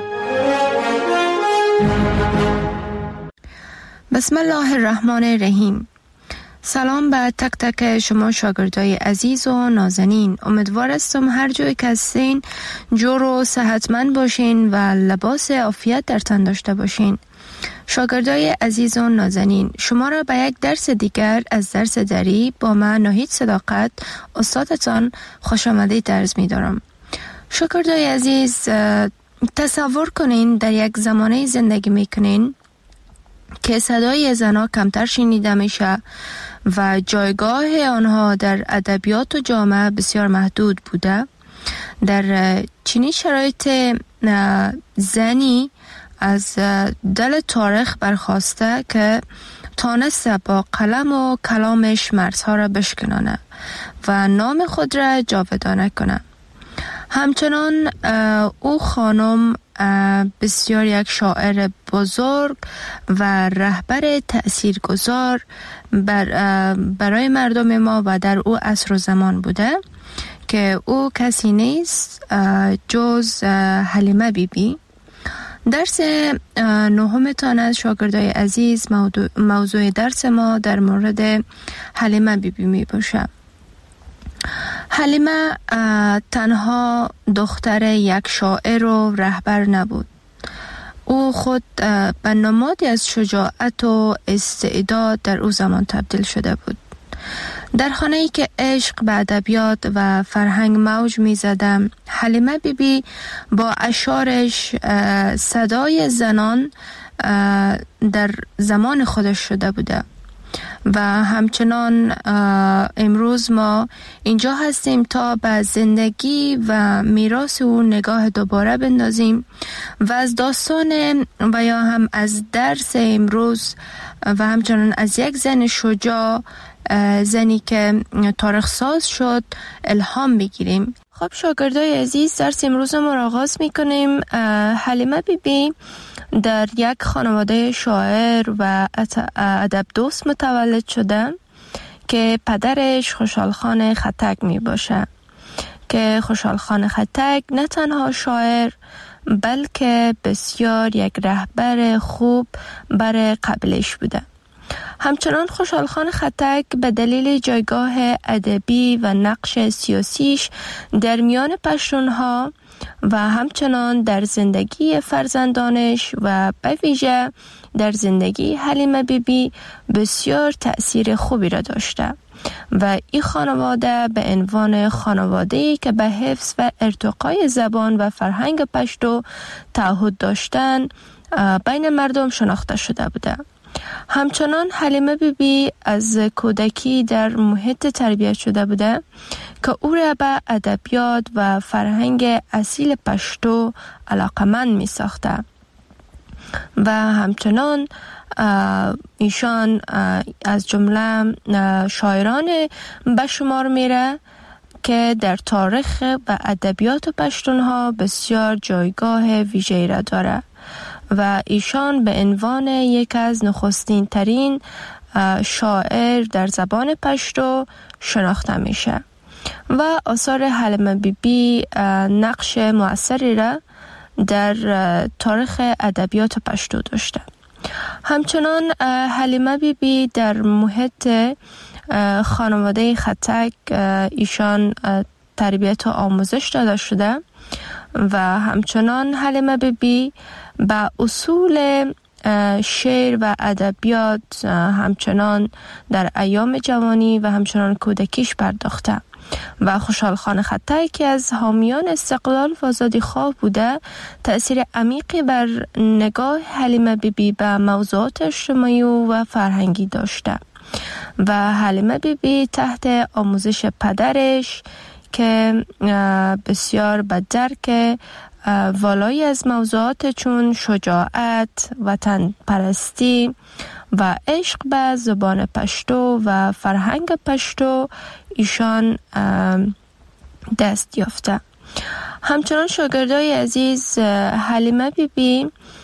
بسم الله الرحمن الرحیم. سلام به تک تک شما شاگردای عزیز و نازنین. امیدوار هستم هر جایی که هستین جور و صحتمند باشین و لباس عافیت در تن داشته باشین. شاگردای عزیز و نازنین، شما را به یک درس دیگر از درس دری با من ناهید صداقت استادتان خوش آمدید عرض می دارم. شاگردای عزیز، تصور کنین در یک زمانه زندگی می کنین که صدای زنها کمتر شنیده میشه و جایگاه آنها در ادبیات و جامعه بسیار محدود بوده. در چنین شرایط زنی از دل تاریخ برخواسته که تانسته با قلم و کلامش مرزها را بشکنانه و نام خود را جاودانه کنه. همچنان او خانم بسیار یک شاعر بزرگ و رهبر تأثیرگذار برای مردم ما و در او عصر و زمان بوده که او کسی نیست جز حلیمه بیبی. درس نهمتان از شاگردای عزیز موضوع درس ما در مورد حلیمه بیبی می باشه. حلیمه تنها دختر یک شاعر و رهبر نبود. او خود به نمادی از شجاعت و استعداد در او زمان تبدیل شده بود. در خانه‌ای که عشق به ادبیات و فرهنگ موج می‌زد، حلیمه بیبی با اشعارش صدای زنان در زمان خودش شده بوده و همچنان امروز ما اینجا هستیم تا به زندگی و میراث او نگاه دوباره بندازیم و از داستان و یا هم از درس امروز و همچنان از یک زن شجاع، زنی که تاریخ ساز شد، الهام بگیریم. خب شاگردای عزیز، درس امروز ما را آغاز میکنیم. حلیمه بیبی در یک خانواده شاعر و ادب دوست متولد شده که پدرش خوشحال خان خطک می باشه که خوشحال خان خطک نه تنها شاعر بلکه بسیار یک رهبر خوب برای قبیلش بوده. همچنان خوشحال خان خطک به دلیل جایگاه ادبی و نقش سیاسیش در میان پشتونها و همچنان در زندگی فرزندانش و به ویژه در زندگی حلیمه بیبی بسیار تأثیر خوبی را داشته و این خانواده به عنوان خانواده‌ای که به حفظ و ارتقای زبان و فرهنگ پشتو تعهد داشتن بین مردم شناخته شده بوده. همچنان حلیمه بیبی از کودکی در محیط تربیت شده بوده که او را به ادبیات و فرهنگ اصیل پشتو علاقمند می ساخته و همچنان ایشان از جمله شاعران به شمار میره که در تاریخ و ادبیات پشتونها بسیار جایگاه ویژه‌ای را داره و ایشان به عنوان یک از نخستین ترین شاعر در زبان پشتو شناخته میشه و آثار حلیمه بیبی نقش مؤثری را در تاریخ ادبیات پشتو داشته. همچنان حلیمه بیبی در محیط خانواده خطک ایشان تربیت و آموزش داده شده و همچنان حلیمه بیبی به اصول شعر و ادبیات همچنان در ایام جوانی و همچنان کودکیش پرداخته و خوشحال خان خطک که از حامیان استقلال و آزادی خواه بوده تأثیر عمیقی بر نگاه حلیمه بیبی به موضوعات اجتماعی و فرهنگی داشته و حلیمه بیبی تحت آموزش پدرش که بسیار به درک والایی از موضوعات چون شجاعت، وطن پرستی و عشق به زبان پشتو و فرهنگ پشتو ایشان دست یافته. همچنان شاگردای عزیز حلیمه بیبی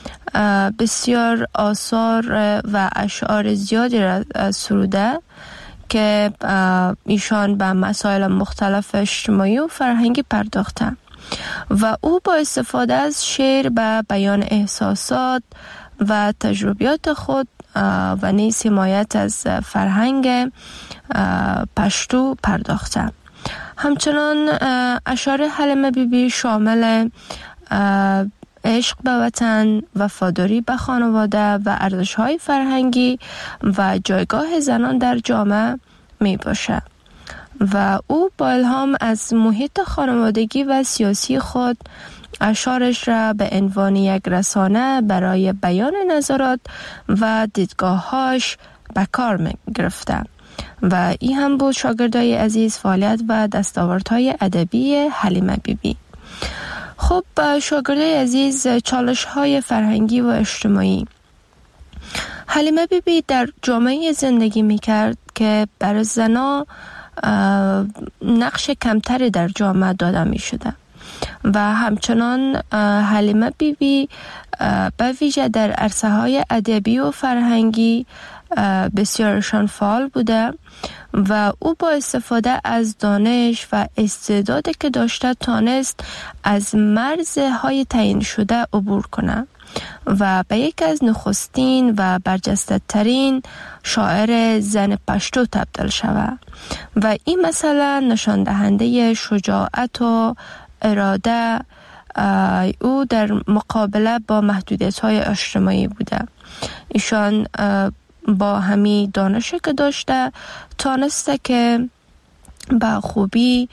بسیار آثار و اشعار زیادی را سروده که ایشان به مسائل مختلف اجتماعی و فرهنگی پرداخته و او با استفاده از شعر به بیان احساسات و تجربیات خود و نیز حمایت از فرهنگ پشتو پرداخته. همچنان اشعار حلیمه بیبی شامل عشق به وطن، وفاداری به خانواده و ارزش‌های فرهنگی و جایگاه زنان در جامعه می باشه و او با الهام از محیط خانوادگی و سیاسی خود اشعارش را به عنوان یک رسانه برای بیان نظرات و دیدگاه‌هاش به کار می گرفته و این هم بود شاگردای عزیز فعالیت و دستاوردهای ادبی حلیمه بیبی. خب شاگردای عزیز چالش‌های فرهنگی و اجتماعی. حلیمه بیبی در جامعه زندگی می‌کرد که برای زنان نقش کمتری در جامعه داده می‌شده و همچنان حلیمه بیبی به ویژه در عرصه‌های ادبی و فرهنگی بسیارشان فعال بوده و او با استفاده از دانش و استعدادی که داشته تانست از مرزهای تعیین شده عبور کنه و به یک از نخستین و برجسته ترین شاعر زن پشتو تبدیل شود و این مسئله نشان دهنده شجاعت و اراده او در مقابله با محدودیت‌های اجتماعی بوده. ایشان با همین دانشی که داشته تانسته که با خوبی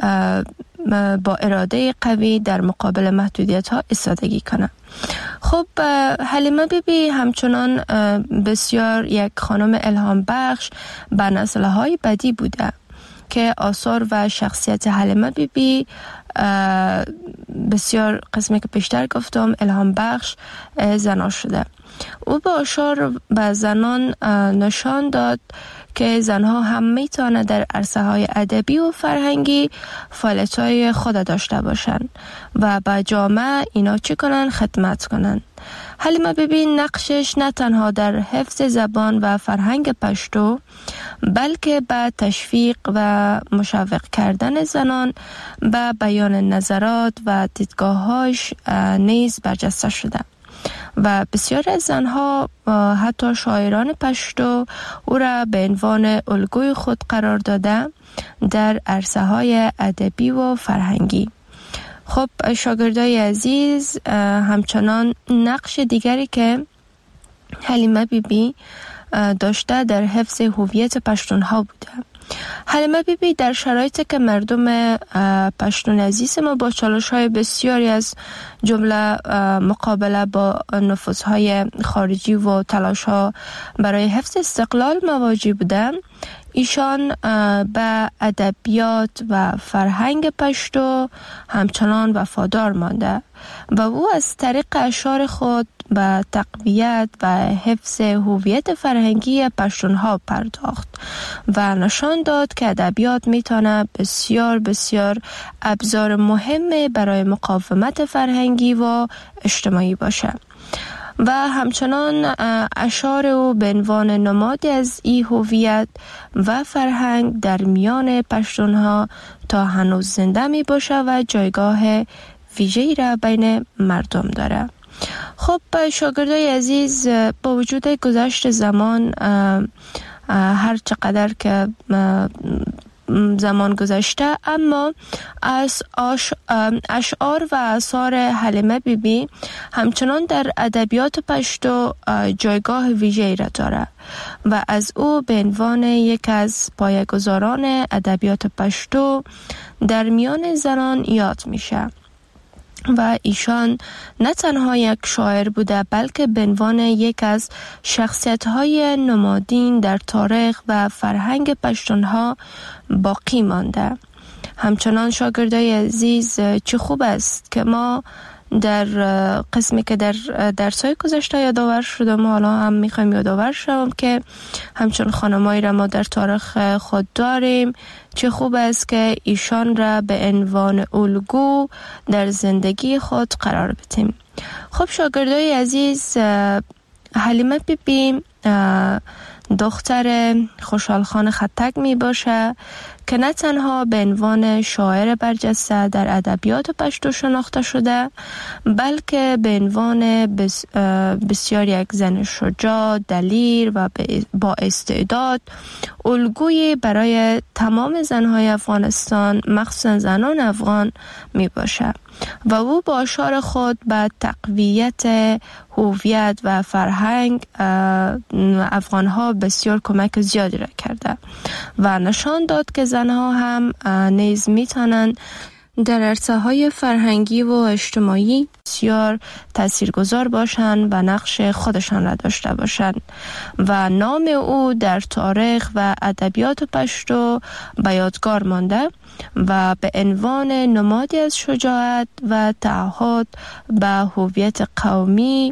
با اراده قوی در مقابل محدودیت‌ها ایستادگی کنه. خب حلیمه بیبی همچنان بسیار یک خانم الهام بخش به نسل‌های بعدی بوده که آثار و شخصیت حلیمه بیبی بسیار قسمی که پیشتر گفتم الهام بخش زنان شده. او با اشعار به زنان نشان داد که زنها هم میتونه در عرصه‌های ادبی و فرهنگی فعالیت‌های خود داشته باشند و به جامعه اینا چی کنن؟ خدمت کنن. حلیمه بیبی نقشش نه تنها در حفظ زبان و فرهنگ پشتو بلکه به تشویق و مشوق کردن زنان به بیان نظرات و دیدگاه‌هاش نیز برجسته شده و بسیار از زنها حتی شاعران پشتو او را به عنوان الگوی خود قرار داده در عرصه‌های ادبی و فرهنگی. خب شاگردای عزیز همچنان نقش دیگری که حلیمه بیبی داشته در حفظ هویت پشتونها بوده. حلیمه بیبی در شرایطی که مردم پشتون عزیز ما با چالش‌های بسیاری از جمله مقابله با نفوذهای خارجی و تلاش‌ها برای حفظ استقلال مواجه بودند، ایشان به ادبیات و فرهنگ پشتو همچنان وفادار مانده و او از طریق اشعار خود به تقویت و حفظ هویت فرهنگی پشتونها پرداخت و نشان داد که ادبیات میتونه بسیار بسیار ابزار مهمی برای مقاومت فرهنگی و اجتماعی باشه. و همچنان اشعار او به عنوان نمادی از این هویت و فرهنگ در میان پشتونها تا هنوز زنده می باشه و جایگاه ویژه‌ای را بین مردم داره. خب شاگردای عزیز، با وجود گذشت زمان، هر چقدر که زمان گذشته، اما از اشعار و آثار حلیمه بیبی همچنان در ادبیات پشتو جایگاه ویژه‌ای را داره و از او به عنوان یک از پایه‌گذاران ادبیات پشتو در میان زنان یاد میشه. و ایشان نه تنها یک شاعر بوده، بلکه به عنوان یک از شخصیت‌های نمادین در تاریخ و فرهنگ پشتونها باقی مانده. همچنان شاگردای عزیز، چه خوب است که ما در قسمی که در درس‌های گذشته یادآور شدم، حالا هم میخوایم یادآور شوم که همچون خانمایی را ما در تاریخ خود داریم. چه خوب است که ایشان را به عنوان الگو در زندگی خود قرار بدیم. خب شاگردای عزیز، حلیمه بیبی دختر خوشحال خان خطک می باشه که نه تنها به عنوان شاعر برجسته در ادبیات پشتو شناخته شده، بلکه به عنوان بسیار یک زن شجاع، دلیر و با استعداد، الگوی برای تمام زنهای افغانستان، مخصوصا زنان افغان می باشه و او با اشعار خود به تقویت هویت و فرهنگ افغانها بسیار کمک زیادی را کرده و نشان داد که زنها هم نیز میتونند در عرصه‌های فرهنگی و اجتماعی بسیار تاثیرگذار باشند و نقش خودشان را داشته باشند و نام او در تاریخ و ادبیات پشتو به یادگار مانده و به عنوان نمادی از شجاعت و تعهد به هویت قومی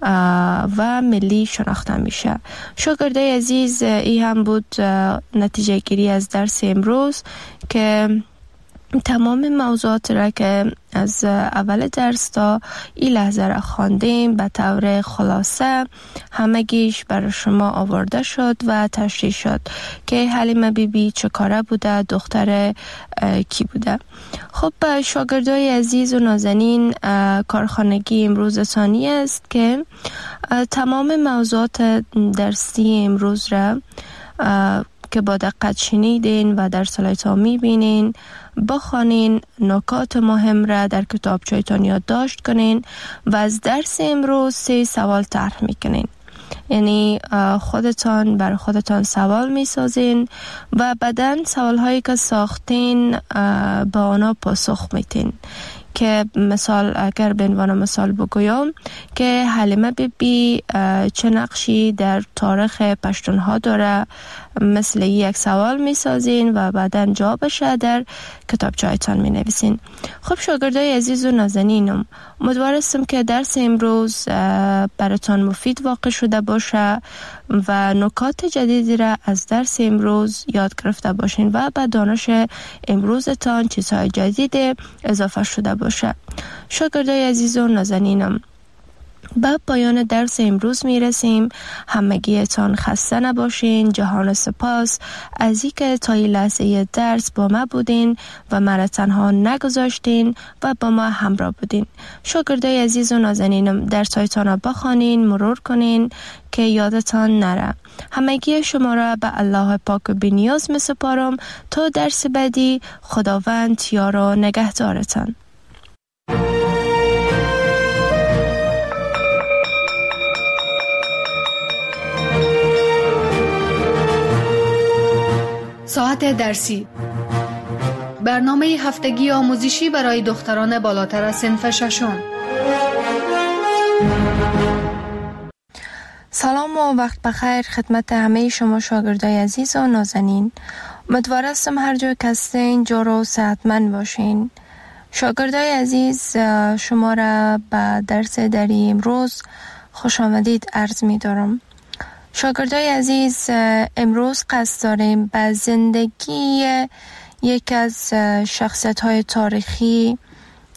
و ملی شناخته میشه. شاگردای عزیز، این هم بود نتیجه گیری از درس امروز که تمام موضوعات را که از اول درس تا این لحظه را خواندیم به طور خلاصه همگیش برای شما آورده شد و تشریح شد که حلیمه بیبی چه کاره بوده، دختر کی بوده. خب شاگردای عزیز و نازنین، کارخانگی امروز ثانی است که تمام موضوعات درسی امروز را که با دقت شنیدین و در سلایت‌ها میبینین بخوانین، نکات مهم را در کتابچه‌تان یادداشت کنین و از درس امروز 3 سوال طرح میکنین. یعنی خودتان بر خودتان سوال میسازین و بعداً سوال‌هایی که ساختین به آنها پاسخ میتین. که مثال اگر به عنوان مثال بگویم که حلیمه بیبی چه نقشی در تاریخ پشتونها داره، مثل یک سوال می سازین و بعدا جوابش در کتابچه‌تان می نویسین. خب شاگردای عزیز و نازنینم، امیدوارم که درس امروز براتان مفید واقع شده باشه و نکات جدیدی را از درس امروز یاد گرفته باشین و به دانش امروزتان چیزهای جدید اضافه شده باشه. شاگردای عزیز و نازنینم، به پایان درس امروز میرسیم. همگیتان خسته نباشین. جهان سپاس از اینکه تا این لحظه درس با ما بودین و مرا تنها نگذاشتین و با ما همراه بودین. شاگردای عزیز و نازنینم، درس‌هایتان را بخوانین، مرور کنین که یادتان نره. همگی شما را به الله پاک و بی‌نیاز می‌سپارم تا درس بعدی. خداوند یار و نگهدارتان. ساعت درسی، برنامه هفتگی آموزشی برای دختران بالاتر از صنف ششم. سلام و وقت بخیر خدمت همه شما شاگردای عزیز و نازنین. امیدوار هستم هر جا که هستین جور و صحتمند باشین. شاگردای عزیز، شما را به درس دری امروز خوش آمدید عرض می دارم. شاگردای عزیز، امروز قصد داریم به زندگی یک از شخصیت‌های تاریخی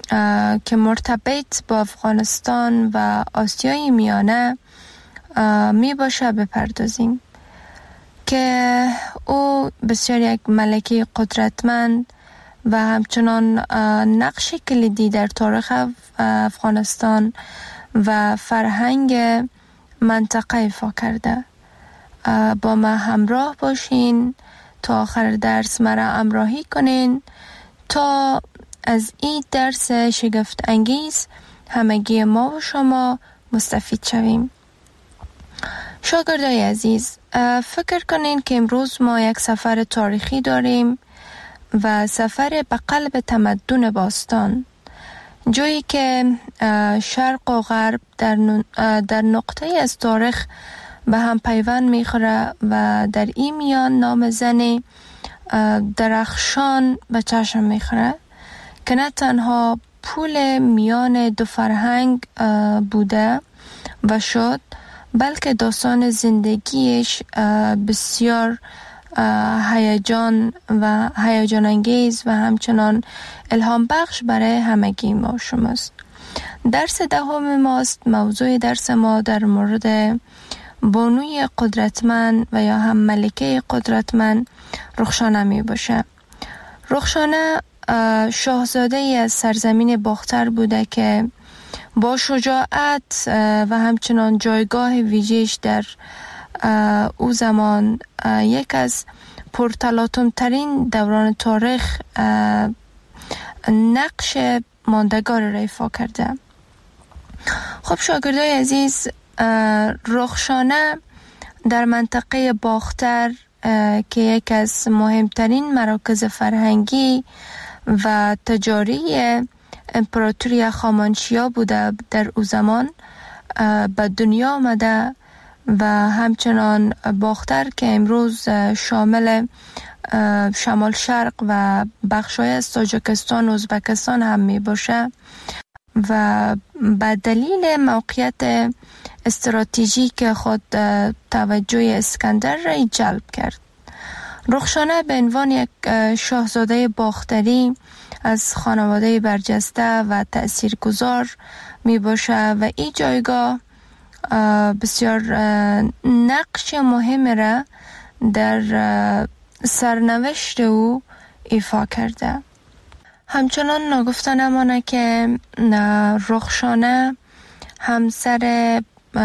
که مرتبط با افغانستان و آسیای میانه می باشه بپردازیم که او بسیار یک ملکه قدرتمند و همچنان نقش کلیدی در تاریخ افغانستان و فرهنگ منطقه ایفا کرده. با ما همراه باشین تا آخر درس مرا همراهی کنین تا از این درس شگفت انگیز همگی ما و شما مستفید شویم. شاگردای عزیز، فکر کنین که امروز ما یک سفر تاریخی داریم و سفر به قلب تمدن باستان، جایی که شرق و غرب در نقطه از تاریخ به هم پیوند میخوره و در این میان نام زن درخشان به چشم میخوره که نه تنها پول میان دو فرهنگ بوده و شد، بلکه داستان زندگیش بسیار هیجان انگیز و همچنان الهام بخش برای همگی ما شماست. درس دهم ماست. موضوع درس ما در مورد بانوی قدرتمند و یا هم ملکه قدرتمند رخشانه می باشه. رخشانه شاهزاده ای از سرزمین باختر بوده که با شجاعت و همچنان جایگاه ویژه‌اش در او زمان یک از پرتلاطم ترین دوران تاریخ نقش ماندگار را ایفا کرده. خب شاگردای عزیز، رخشانه در منطقه باختر که یک از مهمترین مراکز فرهنگی و تجاری امپراتوری هخامنشیا بوده در او زمان به دنیا آمده و همچنان باختر که امروز شامل شمال شرق و بخشای از تاجیکستان و ازبکستان هم می باشه و به دلیل موقعیت استراتژیک خود توجه اسکندر را جلب کرد. رخشانه به عنوان یک شاهزاده باختری از خانواده برجسته و تأثیرگذار می باشه و این جایگاه بسیار نقش مهم را در سرنوشت او ایفا کرده. همچنان نگفته نمانه که رخشانه همسر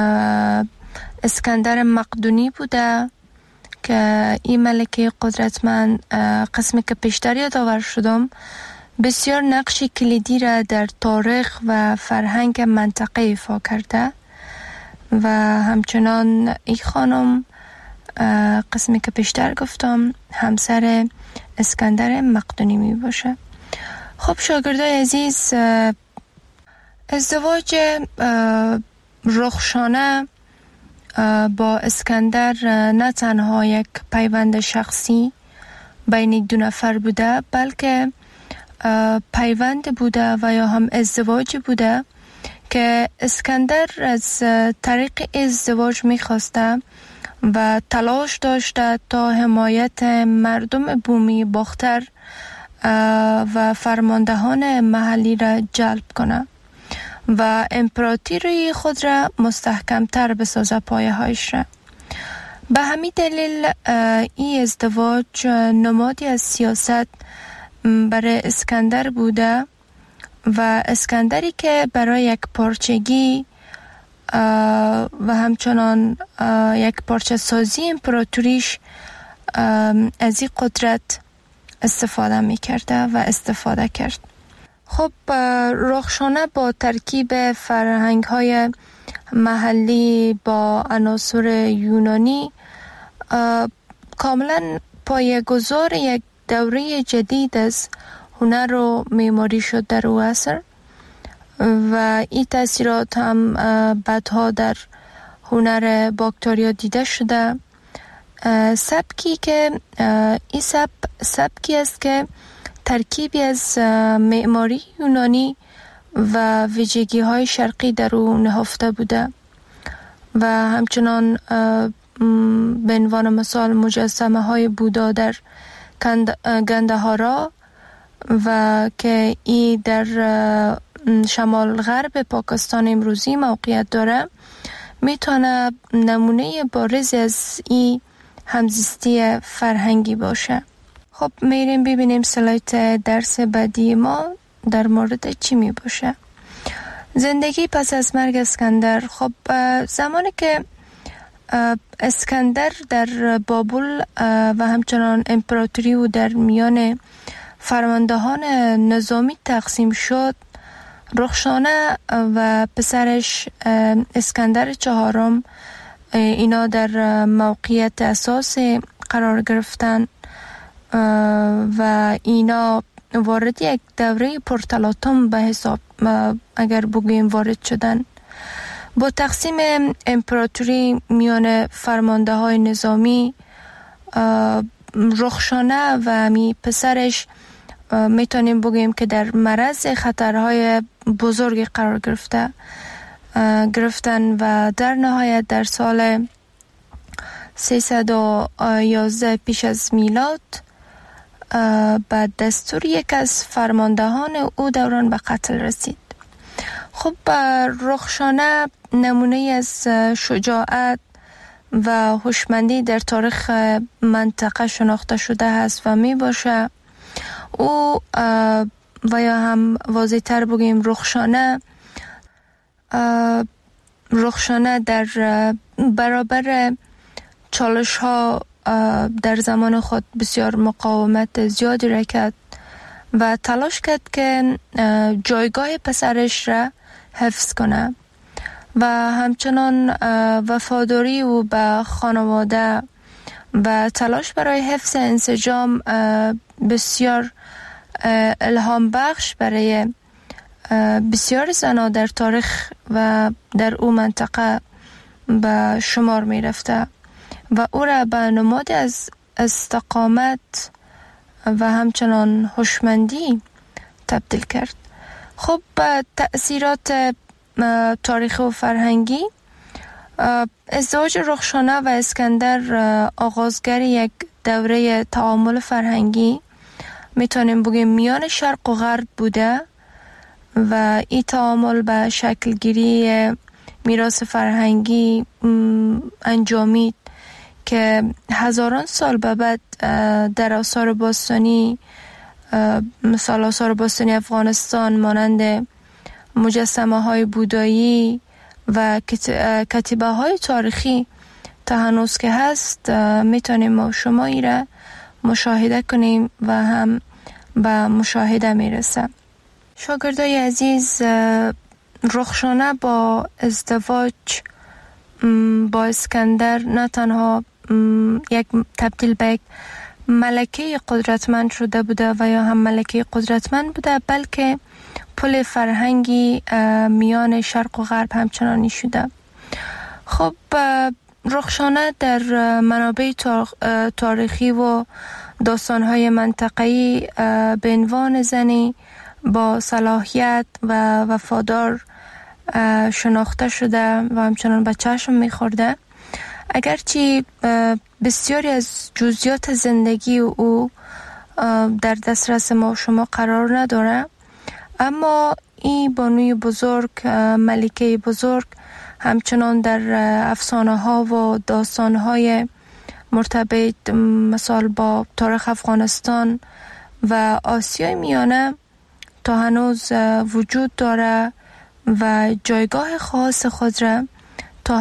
اسکندر مقدونی بوده که این ملکه قدرتمند، قسمی که پیشتر یادآور شدم، بسیار نقش کلیدی را در تاریخ و فرهنگ منطقه ایفا کرده و همچنان این خانم قسمی که پیشتر گفتم همسر اسکندر مقدونی می باشه. خب شاگردای عزیز، ازدواج رخشانه با اسکندر نه تنها یک پیوند شخصی بین دو نفر بوده، بلکه پیوند بوده و یا هم ازدواج بوده که اسکندر از طریق ازدواج می‌خواسته و تلاش داشته تا حمایت مردم بومی باختر و فرماندهان محلی را جلب کنه و امپراتوری خود را مستحکمتر بسازه پایه‌هایش را. به همین دلیل این ازدواج نمادی از سیاست برای اسکندر بوده و اسکندری که برای یک پارچگی و همچنان یک پارچه سازی امپراتوریش از این قدرت استفاده می کرده و استفاده کرد. خب رخشانه با ترکیب فرهنگ های محلی با عناصر یونانی کاملا پایه‌گذار یک دوره جدید از هنر و معماری شد در او عصر و این تاثیرات هم بعدها در هنر باکتریا دیده شده. سبکی که این سبکی است که ترکیبی از معماری یونانی و ویژگی های شرقی در او نهفته بوده و همچنان به عنوان مثال مجسمه های بودا در گندهارا و که ای در شمال غرب پاکستان امروزی موقعیت داره میتونه نمونه بارز از این همزیستی فرهنگی باشه. خب میریم ببینیم سلایت درس بعدی ما در مورد چی می باشه. زندگی پس از مرگ اسکندر. خب زمانی که اسکندر در بابل و همچنان امپراتوری و در میان فرماندهان نظامی تقسیم شد، رخشانه و پسرش اسکندر چهارم اینا در موقعیت اساسی قرار گرفتن و اینا وارد یک دوره پرتلاطم به حساب اگر بگوییم وارد شدن. با تقسیم امپراتوری میان فرمانده های نظامی، رخشانه و می پسرش میتونیم بگوییم که در معرض خطرهای بزرگی قرار گرفتن و در نهایت در سال 311 پیش از میلاد به دستور یک از فرماندهان او دوران به قتل رسید. خب رخشانه نمونه از شجاعت و هوشمندی در تاریخ منطقه شناخته شده است و می باشه. او و یا هم واضح تر بگیم رخشانه در برابر چالش ها در زمان خود بسیار مقاومت زیادی را کرد و تلاش کرد که جایگاه پسرش را حفظ کنه و همچنان وفاداری او به خانواده و تلاش برای حفظ انسجام بسیار الهام بخش برای بسیار زنها در تاریخ و در او منطقه به شمار می رفته و او را به نماد از استقامت و همچنان هوشمندی تبدیل کرد. خب تأثیرات تاریخی و فرهنگی، ازدواج رخشانه و اسکندر آغازگر یک دوره تعامل فرهنگی میتونیم بگیم میان شرق و غرب بوده و این تعامل به شکل گیری میراث فرهنگی انجامید که هزاران سال به بعد در آثار باستانی، مثال آثار باستانی افغانستان مانند مجسمه های بودایی و کتیبه های تاریخی تا هنوز که هست میتونیم ما شما ای را مشاهده کنیم و هم به مشاهده میرسه. شاگردای عزیز، رخشانه با ازدواج با اسکندر نه تنها یک تبدیل به یک ملکه قدرتمند شده بوده و یا هم ملکه قدرتمند بوده، بلکه پل فرهنگی میان شرق و غرب همچنانی شده. خب رخشانه در منابع تاریخی و داستان‌های منطقه‌ای به عنوان زنی با صلاحیت و وفادار شناخته شده و همچنان به چشم می‌خورده. اگرچه بسیاری از جزئیات زندگی او در دسترس ما و شما قرار نداره، اما این بانوی بزرگ، ملکه بزرگ، همچنان در افسانه ها و داستان های مرتبط مثال با تاریخ افغانستان و آسیای میانه تا هنوز وجود داره و جایگاه خاص خود را تا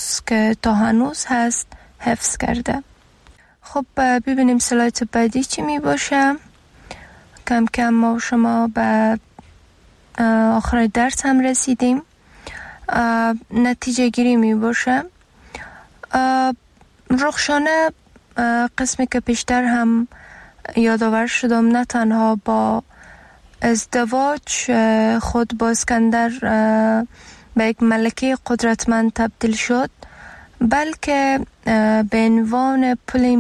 هنوز هست حفظ کرده. خب ببینیم سلایت بعدی چی می باشه. کم کم ما شما به آخر درس هم رسیدیم. نتیجه گیری می باشه. رخشانه قسمی که پیشتر هم یادآور شدم نه تنها با ازدواج خود با اسکندر به یک ملکه قدرتمند تبدیل شد، بلکه به عنوان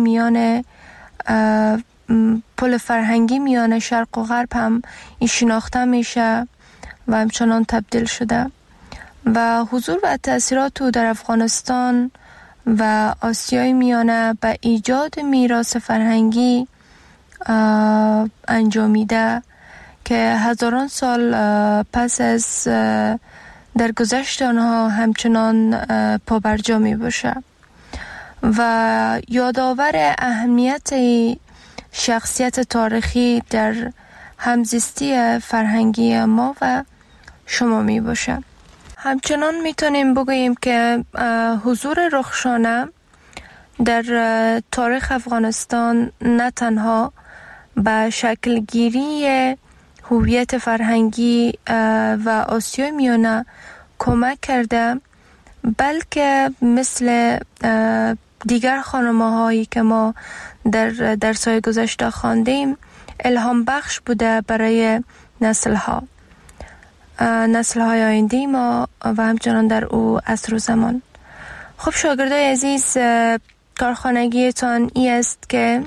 پل فرهنگی میان شرق و غرب هم این شناخته میشه و همچنان تبدیل شده و حضور و تأثیرات او در افغانستان و آسیای میانه به ایجاد میراث فرهنگی انجامیده که هزاران سال پس از در گذشت آنها همچنان پابرجا می باشه و یادآور اهمیت شخصیت تاریخی در همزیستی فرهنگی ما و شما می باشه. همچنان میتونیم بگوییم که حضور رخشانه در تاریخ افغانستان نه تنها به شکلگیری هویت فرهنگی و آسیای میانه کمک کرده، بلکه مثل دیگر خانم‌هایی که ما در درس‌های گذشته خواندیم الهام بخش بوده برای نسل‌های آینده ما و همچنان در او عصر و زمان. خب شاگردای عزیز، کارخانگیتان ای است که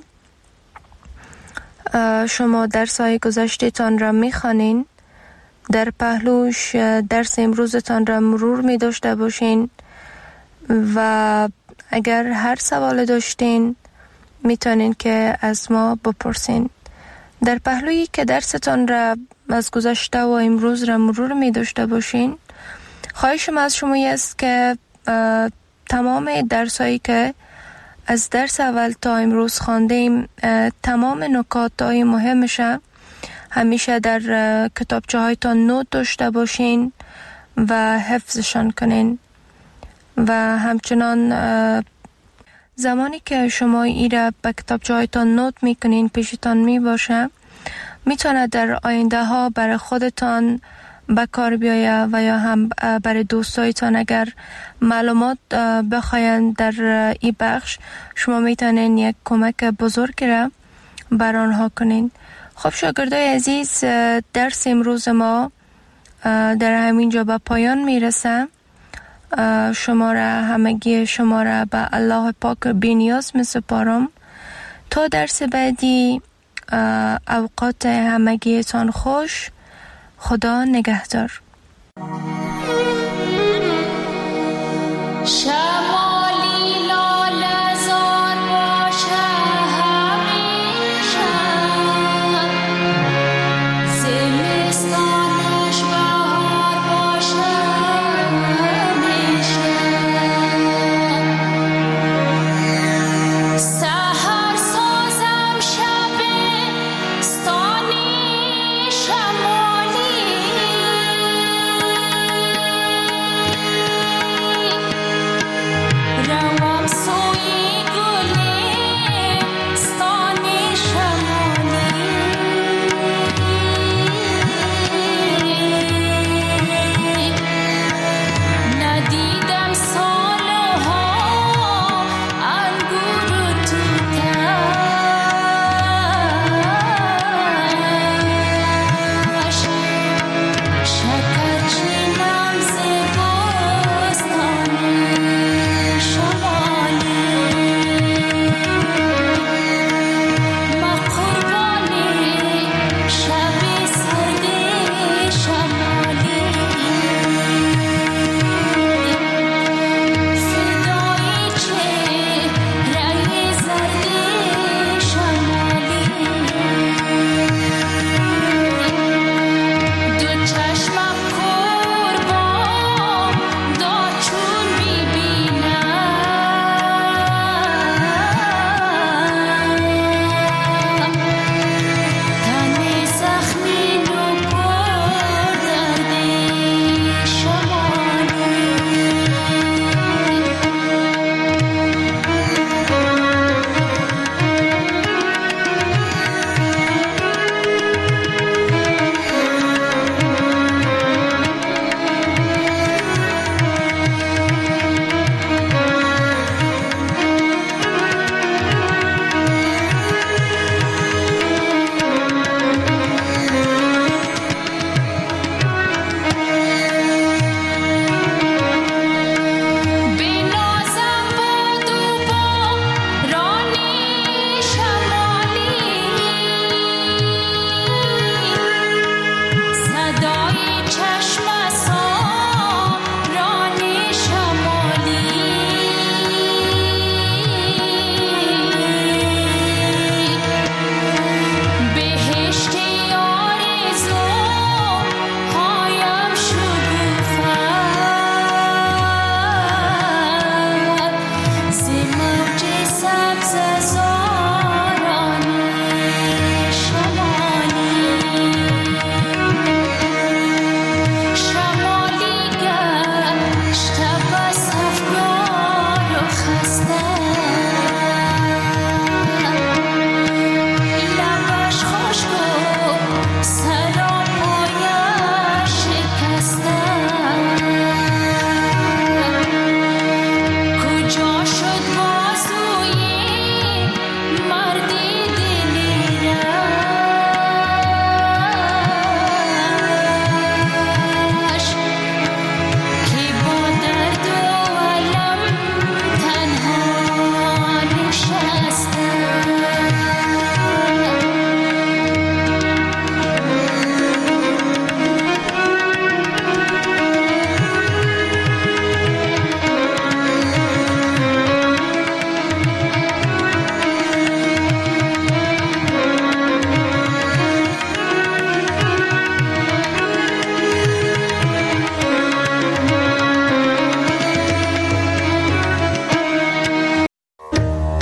شما درس‌های گذشته‌تان را می‌خوانین، در پهلوش درس امروزتان را مرور می داشته باشین و اگر هر سوال داشتین میتونین که از ما بپرسین. در پهلویی که درستان را از گذشته و امروز را مرور می داشته باشین، خواهشم از شما است که تمام درسایی که از درس اول تا امروز خواندیم، تمام نکات‌های مهمش همیشه در کتابچه هایتان نوت داشته باشین و حفظشان کنین و همچنان زمانی که شما ایره به کتابچه هایتان نوت میکنین پیشتان میباشه، میتونه در آینده ها برای خودتان به کار بیایه و یا هم برای دوستایتان اگر معلومات بخواین در این بخش، شما میتونین یک کمک بزرگی را بر آنها کنین. خب شاگردای عزیز، درس امروز ما در همینجا به پایان میرسه. همگی شما را به الله پاک بی‌نیاز میسپارم. تا درس بعدی، اوقات همگیتان خوش. خدا نگهدار.